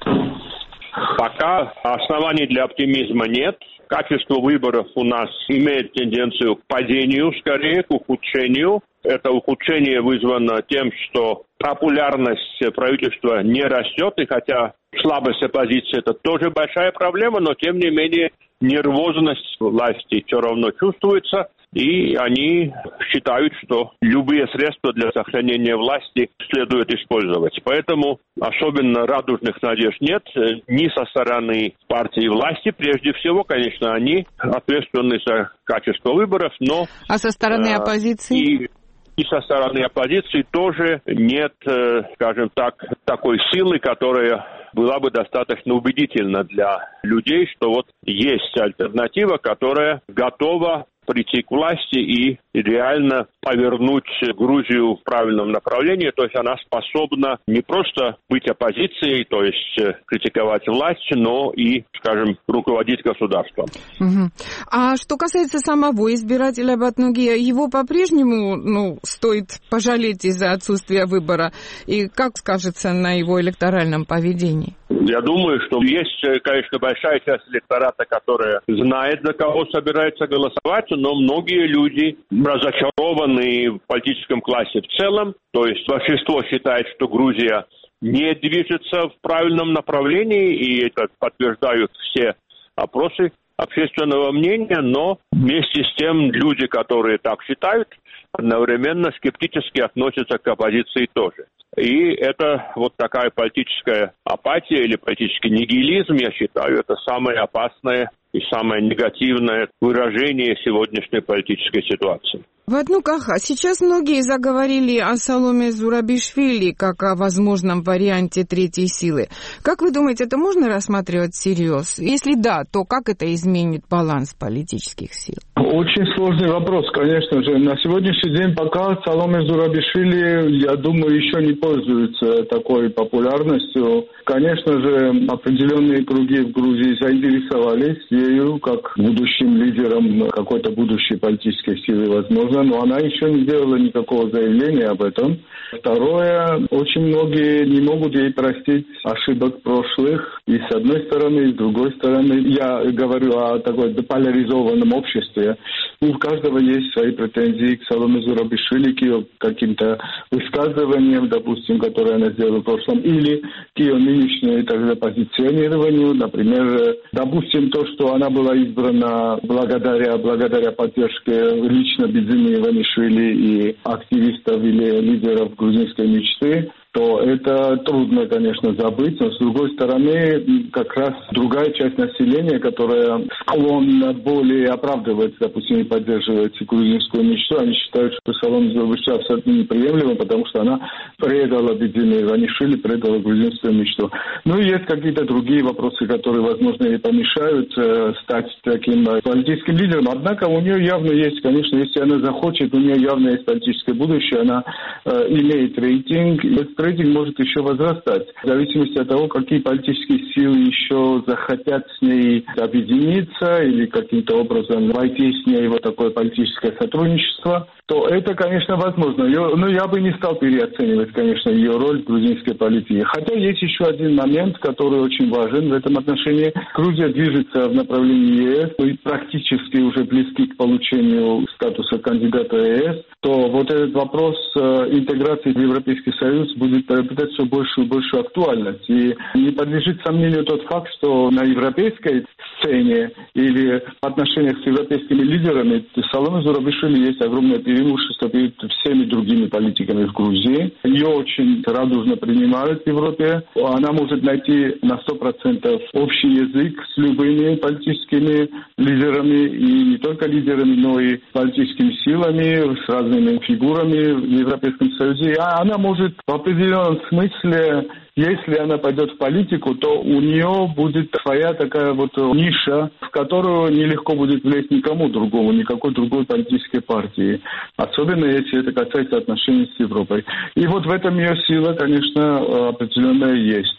Пока оснований для оптимизма нет. Качество выборов у нас имеет тенденцию к падению, скорее, к ухудшению. Это ухудшение вызвано тем, что популярность правительства не растет, и хотя слабость оппозиции – это тоже большая проблема, но тем не менее нервозность власти все равно чувствуется, и они считают, что любые средства для сохранения власти следует использовать. Поэтому особенно радужных надежд нет ни со стороны партии власти. Прежде всего, конечно, они ответственны за качество выборов, но... А со стороны оппозиции? и со стороны оппозиции тоже нет, скажем так, такой силы, которая была бы достаточно убедительна для людей, что вот есть альтернатива, которая готова прийти к власти и реально повернуть Грузию в правильном направлении. То есть она способна не просто быть оппозицией, то есть критиковать власть, но и, скажем, руководить государством. Угу. А что касается самого избирателя Батнугия, его по-прежнему стоит пожалеть из-за отсутствия выбора? И как скажется на его электоральном поведении? Я думаю, что есть, конечно, большая часть электората, которая знает, за кого собирается голосовать, но многие люди разочарованы в политическом классе в целом. То есть большинство считает, что Грузия не движется в правильном направлении, и это подтверждают все опросы общественного мнения, но вместе с тем люди, которые так считают, одновременно скептически относятся к оппозиции тоже. И это вот такая политическая апатия или политический нигилизм, я считаю, это самое опасное и самое негативное выражение сегодняшней политической ситуации. В Аднуках сейчас многие заговорили о Саломе Зурабишвили как о возможном варианте третьей силы. Как вы думаете, это можно рассматривать всерьез? Если да, то как это изменит баланс политических сил? Очень сложный вопрос, конечно же. На сегодняшний день пока Саломе Зурабишвили, я думаю, еще не пользуется такой популярностью. Конечно же, определенные круги в Грузии заинтересовались ею как будущим лидером какой-то будущей политической силы, возможно, но она еще не сделала никакого заявления об этом. Второе, очень многие не могут ей простить ошибок прошлых, и с одной стороны, и с другой стороны. Я говорю о такой деполяризованном обществе. У каждого есть свои претензии к Саломе Зурабишвили, к ее каким-то высказываниям, допустим, которые она сделала в прошлом, или к ее нынешнему тогда позиционированию. Например, допустим, то, что она была избрана благодаря поддержке лично Бидзины Иванишвили и активистов или лидеров грузинской мечты, то это трудно, конечно, забыть. Но, с другой стороны, как раз другая часть населения, которая склонна более оправдывать, допустим, и поддерживать грузинскую мечту, они считают, что Саломе Зурабишвили абсолютно неприемлемо, потому что она предала Бидзину Иванишвили, предала грузинскую мечту. Ну и есть какие-то другие вопросы, которые, возможно, ей помешают стать таким политическим лидером. Однако у нее явно есть, конечно, если она захочет, у нее явно есть политическое будущее, она имеет рейтинг. Рейтинг может еще возрастать, в зависимости от того, какие политические силы еще захотят с ней объединиться или каким-то образом войти с ней в такое политическое сотрудничество, то это, конечно, возможно. Но я бы не стал переоценивать, конечно, ее роль в грузинской политике. Хотя есть еще один момент, который очень важен в этом отношении. Грузия движется в направлении ЕС, мы практически уже близки к получению статуса кандидата ЕС, то вот этот вопрос интеграции в Европейский Союз будет приобретать все большую и большую актуальность. И не подлежит сомнению тот факт, что на европейской сцене или в отношениях с европейскими лидерами Саломе Зурабишвили есть огромное преимущество перед всеми другими политиками в Грузии. Ее очень радужно принимают в Европе. Она может найти на 100% общий язык с любыми политическими лидерами, и не только лидерами, но и политическими силами, с разными фигурами в Европейском Союзе. А она может в определенном смысле, если она пойдет в политику, то у нее будет своя такая вот ниша, в которую нелегко будет влезть никому другому, никакой другой политической партии. Особенно если это касается отношений с Европой. И вот в этом ее сила, конечно, определенная есть.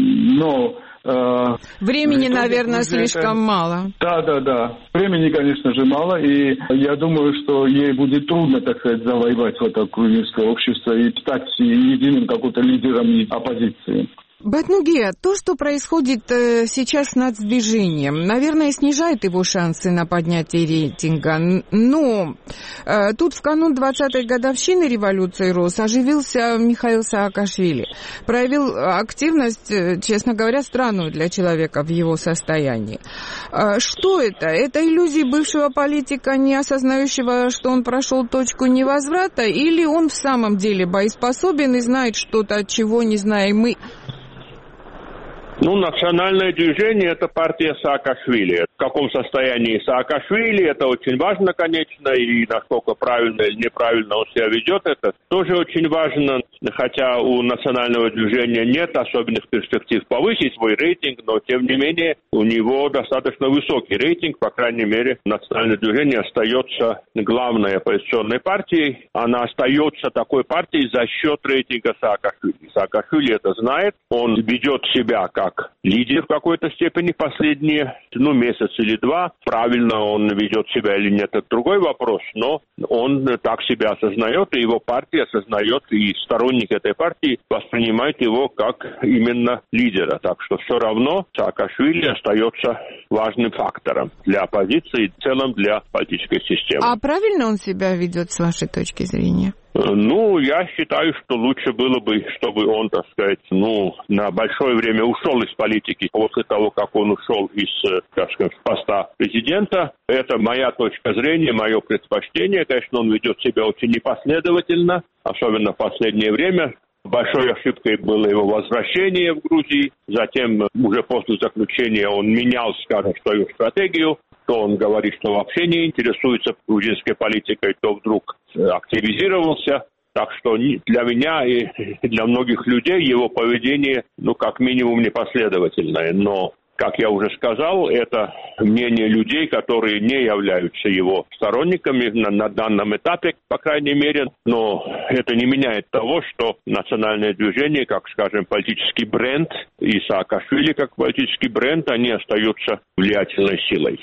Но времени, наверное, слишком мало. Да. Времени, конечно же, мало, и я думаю, что ей будет трудно, так сказать, завоевать вот это грузинское общество и стать единым каким-то лидером оппозиции. Батнугия, то, что происходит сейчас с нацдвижением, наверное, снижает его шансы на поднятие рейтинга. Но тут в канун 20-й годовщины революции РОС оживился Михаил Саакашвили. Проявил активность, честно говоря, странную для человека в его состоянии. Что это? Это иллюзии бывшего политика, не осознающего, что он прошел точку невозврата, или он в самом деле боеспособен и знает что-то, чего не знаем мы? Национальное движение – это партия Саакашвили. в каком состоянии Саакашвили, это очень важно, конечно, и насколько правильно или неправильно он себя ведет, это тоже очень важно, хотя у национального движения нет особенных перспектив повысить свой рейтинг, но тем не менее у него достаточно высокий рейтинг, по крайней мере, национальное движение остается главной оппозиционной партией, она остается такой партией за счет рейтинга Саакашвили. Саакашвили это знает, он ведет себя как лидер в какой-то степени последние, месяц или два. Правильно он ведет себя или нет, это другой вопрос, но он так себя осознает, и его партия осознает, и сторонники этой партии воспринимают его как именно лидера. Так что все равно Саакашвили остается важным фактором для оппозиции и в целом для политической системы. А правильно он себя ведет с вашей точки зрения? Я считаю, что лучше было бы, чтобы он, так сказать, на большое время ушел из политики после того, как он ушел из, с поста президента. Это моя точка зрения, мое предпочтение. Конечно, он ведет себя очень непоследовательно, особенно в последнее время. Большой ошибкой было его возвращение в Грузии. Затем, уже после заключения, он менял, свою стратегию. То он говорит, что вообще не интересуется грузинской политикой, то вдруг активизировался. Так что для меня и для многих людей его поведение, как минимум, непоследовательное. Но, как я уже сказал, это мнение людей, которые не являются его сторонниками на данном этапе, по крайней мере. Но это не меняет того, что национальное движение, как, скажем, политический бренд, и Саакашвили как политический бренд, они остаются влиятельной силой.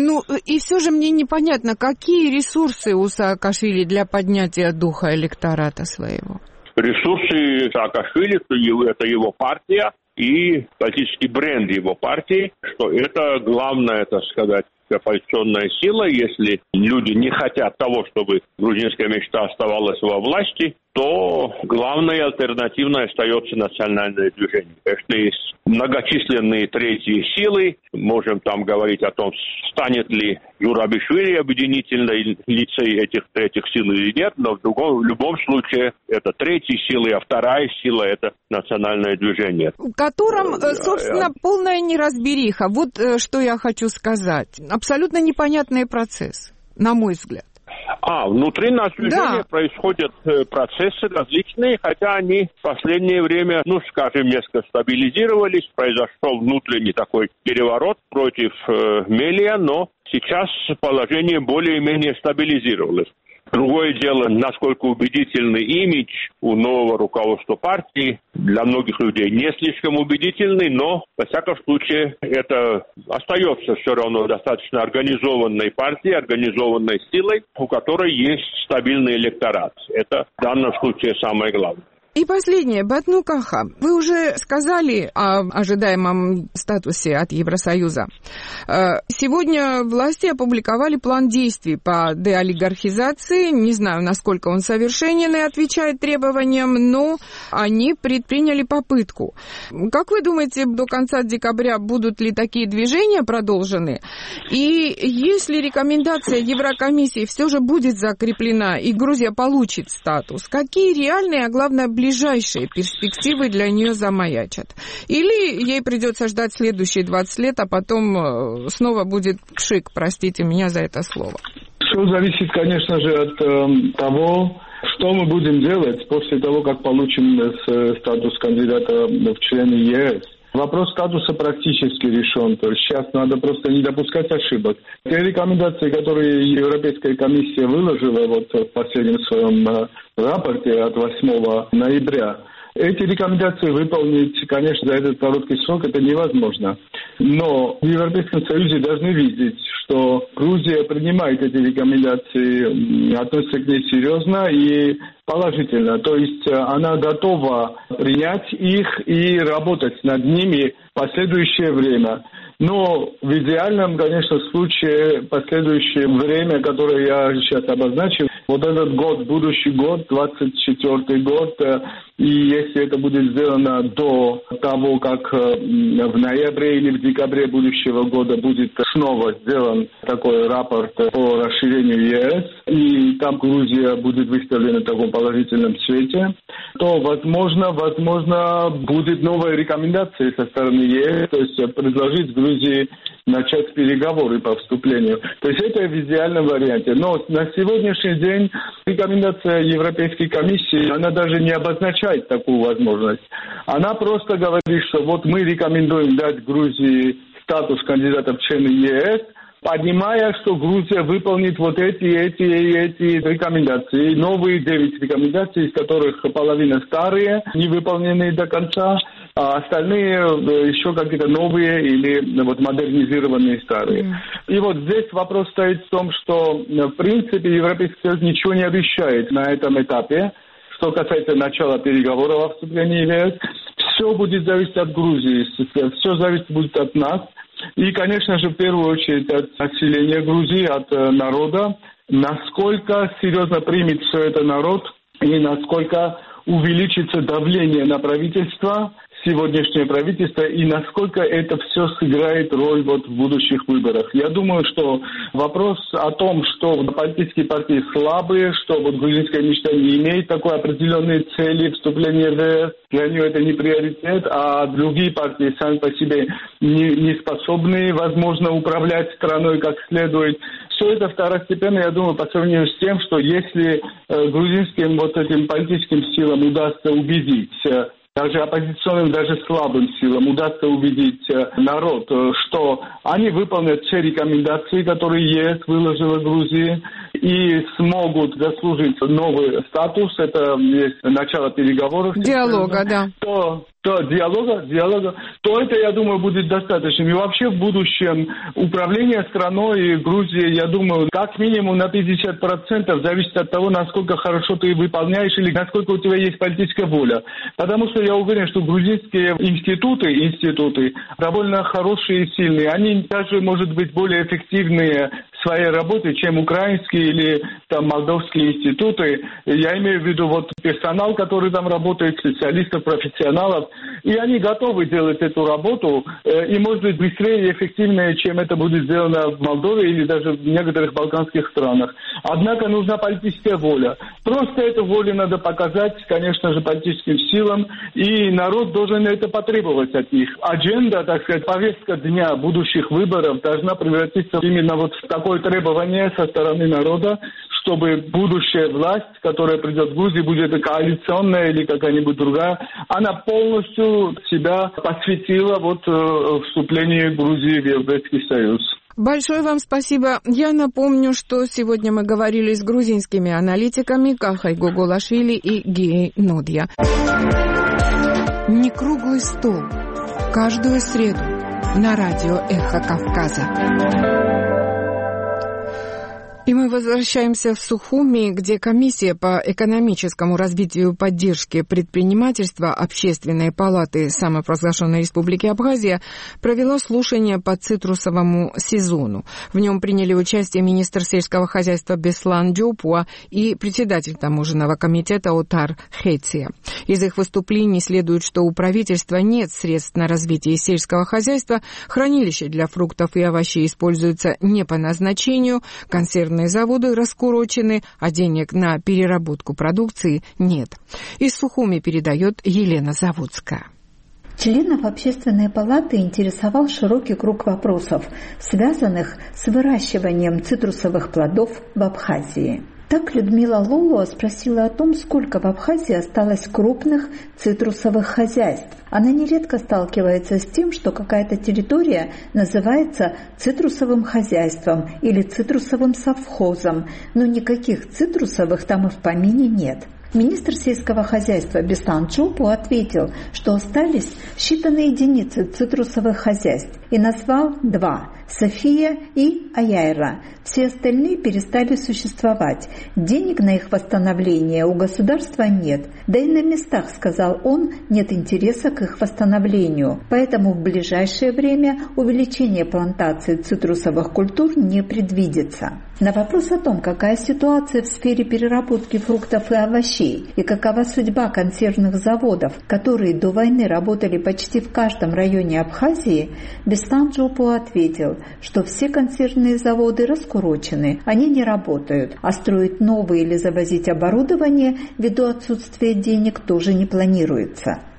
И все же мне непонятно, какие ресурсы у Саакашвили для поднятия духа электората своего? Ресурсы Саакашвили – это его партия и политический бренд его партии, что это главная, так сказать, оппозиционная сила. Если люди не хотят того, чтобы грузинская мечта оставалась во власти, то главной альтернативой остается национальное движение. Конечно, есть многочисленные третьи силы. Можем там говорить о том, станет ли Зурабишвили объединительной лицей этих третьих сил или нет, но в любом случае это третья сила, а вторая сила – это национальное движение. В котором, собственно, полная неразбериха. Вот что я хочу сказать. Абсолютно непонятный процесс, на мой взгляд. Внутри нас движения происходят процессы различные, хотя они в последнее время, несколько стабилизировались. Произошел внутренний такой переворот против Мелия, но сейчас положение более-менее стабилизировалось. Другое дело, насколько убедительный имидж у нового руководства партии. Для многих людей не слишком убедительный, но, во всяком случае, это остается все равно достаточно организованной партией, организованной силой, у которой есть стабильный электорат. Это в данном случае самое главное. И последнее, Батну Каха. Вы уже сказали о ожидаемом статусе от Евросоюза. Сегодня власти опубликовали план действий по деолигархизации. Не знаю, насколько он совершенен и отвечает требованиям, но они предприняли попытку. Как вы думаете, до конца декабря будут ли такие движения продолжены? И если рекомендация Еврокомиссии все же будет закреплена и Грузия получит статус, какие реальные, а главное, ближайшие перспективы для нее замаячат? Или ей придется ждать следующие 20 лет, а потом снова будет пшик, простите меня за это слово? Все зависит, конечно же, от того, что мы будем делать после того, как получим статус кандидата в члены ЕС. Вопрос статуса практически решен. То есть сейчас надо просто не допускать ошибок. Те рекомендации, которые Европейская комиссия выложила в последнем своем рапорте от 8 ноября, эти рекомендации выполнить, конечно, за этот короткий срок это невозможно. Но в Европейском Союзе должны видеть, что Грузия принимает эти рекомендации, относится к ней серьезно и положительно. То есть она готова принять их и работать над ними в последующее время. Но в идеальном, конечно, случае последующее время, которое я сейчас обозначил, вот этот год, будущий год, 24-й год, и если это будет сделано до того, как в ноябре или в декабре будущего года будет снова сделан такой рапорт по расширению ЕС, и там Грузия будет выставлена в таком положительном свете, то, возможно, будет новая рекомендация со стороны ЕС, то есть предложить Грузии начать переговоры по вступлению. То есть это в идеальном варианте. Но на сегодняшний день рекомендация Европейской комиссии, она даже не обозначает такую возможность. Она просто говорит, что вот мы рекомендуем дать Грузии статус кандидата в члены ЕС, понимая, что Грузия выполнит вот эти рекомендации. Новые 9 рекомендаций, из которых половина старые, не выполненные до конца, а остальные еще какие-то новые или вот модернизированные старые. И вот здесь вопрос стоит в том, что в принципе Европейский Союз ничего не обещает на этом этапе. Что касается начала переговоров о вступлении в ЕС, все будет зависеть от Грузии, все зависит будет от нас. И, конечно же, в первую очередь от населения Грузии, от народа, насколько серьезно примет все это народ и насколько увеличится давление на правительство, сегодняшнее правительство, и насколько это все сыграет роль вот в будущих выборах. Я думаю, что вопрос о том, что политические партии слабые, что вот грузинская мечта не имеет такой определенной цели вступления в ЕС, для нее это не приоритет, а другие партии сами по себе не способны, возможно, управлять страной как следует. Все это второстепенно, я думаю, по сравнению с тем, что если грузинским вот этим политическим силам удастся убедить, даже оппозиционным, даже слабым силам удастся убедить народ, что они выполнят все рекомендации, которые ЕС выложила Грузии, и смогут заслужить новый статус, это есть начало переговоров. Диалога, да. Диалога, то это, я думаю, будет достаточным. И вообще в будущем управление страной Грузии, я думаю, как минимум на 50% зависит от того, насколько хорошо ты выполняешь или насколько у тебя есть политическая воля. Потому что я уверен, что грузинские институты довольно хорошие и сильные. Они даже, может быть, более эффективные в своей работе, чем украинские или там молдовские институты. Я имею в виду вот персонал, который там работает, специалистов, профессионалов. И они готовы делать эту работу, и, может быть, быстрее и эффективнее, чем это будет сделано в Молдове или даже в некоторых балканских странах. Однако нужна политическая воля. Просто эту волю надо показать, конечно же, политическим силам, и народ должен это потребовать от них. Адженда, так сказать, повестка дня будущих выборов должна превратиться именно вот в такое требование со стороны народа, чтобы будущая власть, которая придет в Грузию, будет это коалиционная или какая-нибудь другая, она полностью себя посвятила вот вступлению Грузии в Европейский Союз. Большое вам спасибо. Я напомню, что сегодня мы говорили с грузинскими аналитиками Кахай Гоголашвили и Гией Нодья. Не круглый стол. Каждую среду на радио «Эхо Кавказа». И мы возвращаемся в Сухуми, где комиссия по экономическому развитию и поддержке предпринимательства Общественной палаты самопровозглашенной Республики Абхазия провела слушание по цитрусовому сезону. В нем приняли участие министр сельского хозяйства Беслан Джопуа и председатель таможенного комитета Отар Хеция. Из их выступлений следует, что у правительства нет средств на развитие сельского хозяйства, хранилища для фруктов и овощей используются не по назначению, консервные заводы раскурочены, а денег на переработку продукции нет. Из Сухуми передает Елена Заводская. Членов Общественной палаты интересовал широкий круг вопросов, связанных с выращиванием цитрусовых плодов в Абхазии. Так Людмила Лолуа спросила о том, сколько в Абхазии осталось крупных цитрусовых хозяйств. Она нередко сталкивается с тем, что какая-то территория называется цитрусовым хозяйством или цитрусовым совхозом, но никаких цитрусовых там и в помине нет. Министр сельского хозяйства Беслан Джопуа ответил, что остались считанные единицы цитрусовых хозяйств и назвал 2 – София и Аяйра. Все остальные перестали существовать. Денег на их восстановление у государства нет. Да и на местах, сказал он, нет интереса к их восстановлению. Поэтому в ближайшее время увеличение плантаций цитрусовых культур не предвидится. На вопрос о том, какая ситуация в сфере переработки фруктов и овощей и какова судьба консервных заводов, которые до войны работали почти в каждом районе Абхазии, Беслан Джопуа ответил, что все консервные заводы раскурочены, они не работают, а строить новые или завозить оборудование ввиду отсутствия денег тоже не планируется.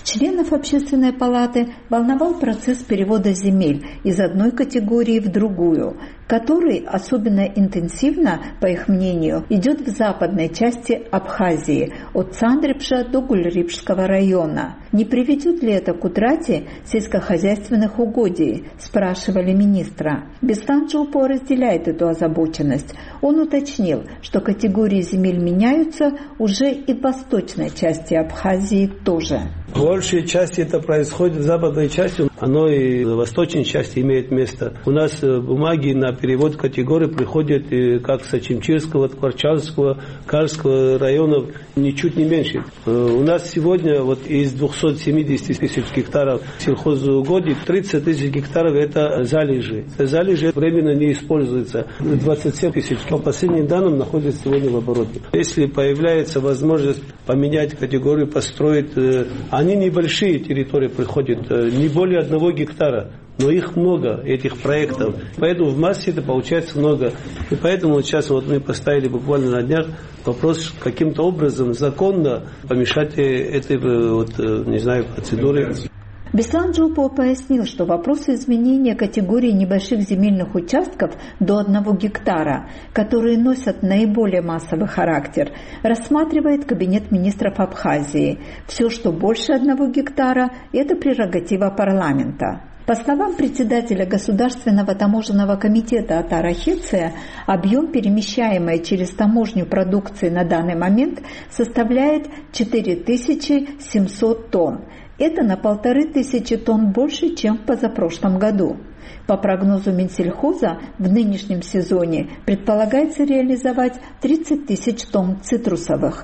Членов Общественной палаты волновал процесс перевода земель из одной категории в другую, который особенно интенсивно, по их мнению, идет в западной части Абхазии, от Цандрипша до Гульрипшского района. Не приведет ли это к утрате сельскохозяйственных угодий, спрашивали министра. Беслан Джупо разделяет эту озабоченность. Он уточнил, что категории земель меняются уже и в восточной части Абхазии тоже. В большей части это происходит в западной части, оно и в восточной части имеет место. У нас бумаги на перевод категорий приходят как с Ачимчирского, Творчанского, Карского районов, ничуть не меньше. У нас сегодня вот из 270 тысяч гектаров сельхозугодий 30 тысяч гектаров это залежи. Залежи временно не используются. 27 тысяч по последним данным находятся сегодня в обороте. Если появляется возможность поменять категорию, построить, они небольшие территории приходят, не более 1 гектара. Но их много, этих проектов. Поэтому в массе это получается много. И поэтому вот сейчас вот мы поставили буквально на днях вопрос, каким-то образом законно помешать этой процедуре. Беслан Джупо пояснил, что вопросы изменения категории небольших земельных участков до 1 гектара, которые носят наиболее массовый характер, рассматривает Кабинет министров Абхазии. Все, что больше 1 гектара, это прерогатива парламента. По словам председателя Государственного таможенного комитета Атара Хеция, объем перемещаемой через таможню продукции на данный момент составляет 4700 тонн. Это на 1500 тонн больше, чем в позапрошлом году. По прогнозу Минсельхоза, в нынешнем сезоне предполагается реализовать 30 тысяч тонн цитрусовых.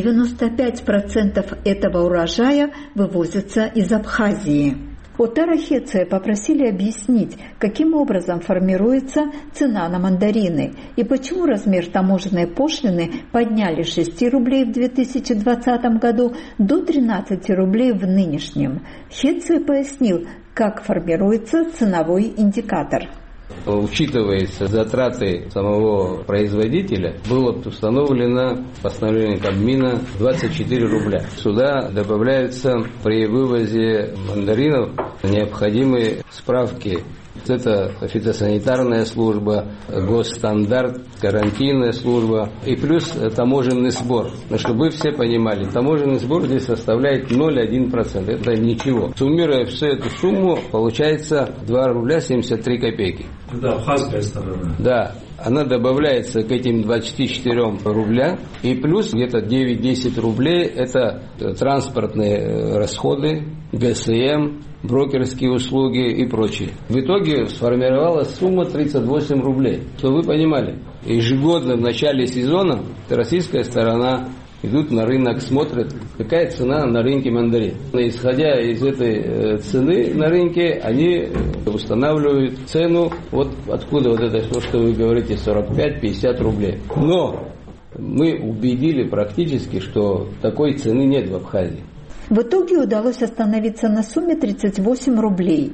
95% этого урожая вывозятся из Абхазии. У Атара Хеция попросили объяснить, каким образом формируется цена на мандарины и почему размер таможенной пошлины подняли с 6 рублей в 2020 году до 13 рублей в нынешнем. Хеция пояснил, как формируется ценовой индикатор. Учитывается затраты самого производителя, было установлено постановлением Кабмина 24 рубля. Сюда добавляются при вывозе мандаринов необходимые справки. Это фитосанитарная служба, госстандарт, карантинная служба и плюс таможенный сбор. Но чтобы вы все понимали, таможенный сбор здесь составляет 0,1%. Это ничего. Суммируя всю эту сумму, получается 2 рубля 73 копейки. Это абхазская сторона. Да. Она добавляется к этим 24 рубля, и плюс где-то 9-10 рублей – это транспортные расходы, ГСМ, брокерские услуги и прочее. В итоге сформировалась сумма 38 рублей. Чтобы вы понимали, ежегодно в начале сезона российская сторона идут на рынок, смотрят, какая цена на рынке мандарин. Исходя из этой цены на рынке, они устанавливают цену, вот откуда вот это, то, что вы говорите, 45-50 рублей. Но мы убедили практически, что такой цены нет в Абхазии. В итоге удалось остановиться на сумме 38 рублей.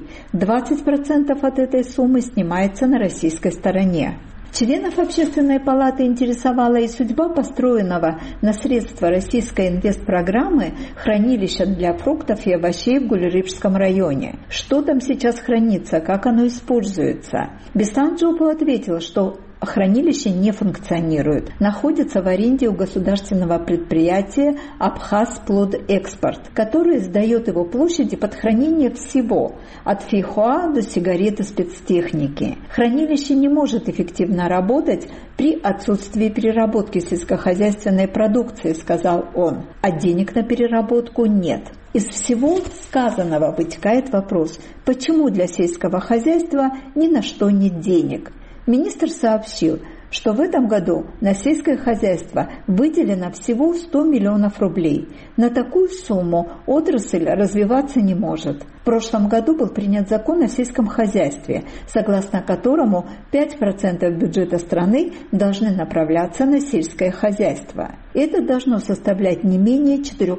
20% от этой суммы снимается на российской стороне. Членов Общественной палаты интересовала и судьба построенного на средства российской инвестпрограммы хранилища для фруктов и овощей в Гульрипшском районе. Что там сейчас хранится, как оно используется? Беслан Джупо ответил, что хранилище не функционирует, находится в аренде у государственного предприятия «Абхазплодэкспорт», которое сдает его площади под хранение всего, от фейхоа до сигарет и спецтехники. Хранилище не может эффективно работать при отсутствии переработки сельскохозяйственной продукции, сказал он, а денег на переработку нет. Из всего сказанного вытекает вопрос, почему для сельского хозяйства ни на что нет денег. Министр сообщил, что в этом году на сельское хозяйство выделено всего 100 миллионов рублей. На такую сумму отрасль развиваться не может. В прошлом году был принят закон о сельском хозяйстве, согласно которому 5% бюджета страны должны направляться на сельское хозяйство. Это должно составлять не менее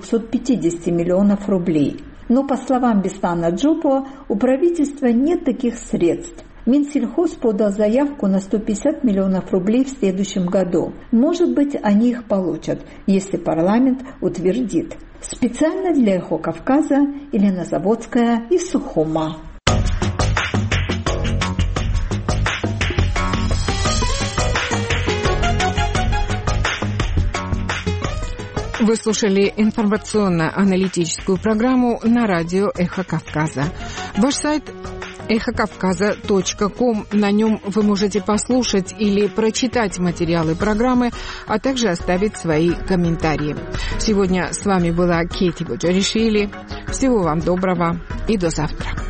450 миллионов рублей. Но, по словам Беслана Джупо, у правительства нет таких средств. Минсельхоз подал заявку на 150 миллионов рублей в следующем году. Может быть, они их получат, если парламент утвердит. Специально для «Эхо Кавказа» Елена Заводская из Сухума. Вы слушали информационно-аналитическую программу на радио «Эхо Кавказа». Ваш сайт эхокавказа.ком. На нем вы можете послушать или прочитать материалы программы, а также оставить свои комментарии. Сегодня с вами была Кейти Боджаришвили. Всего вам доброго и до завтра.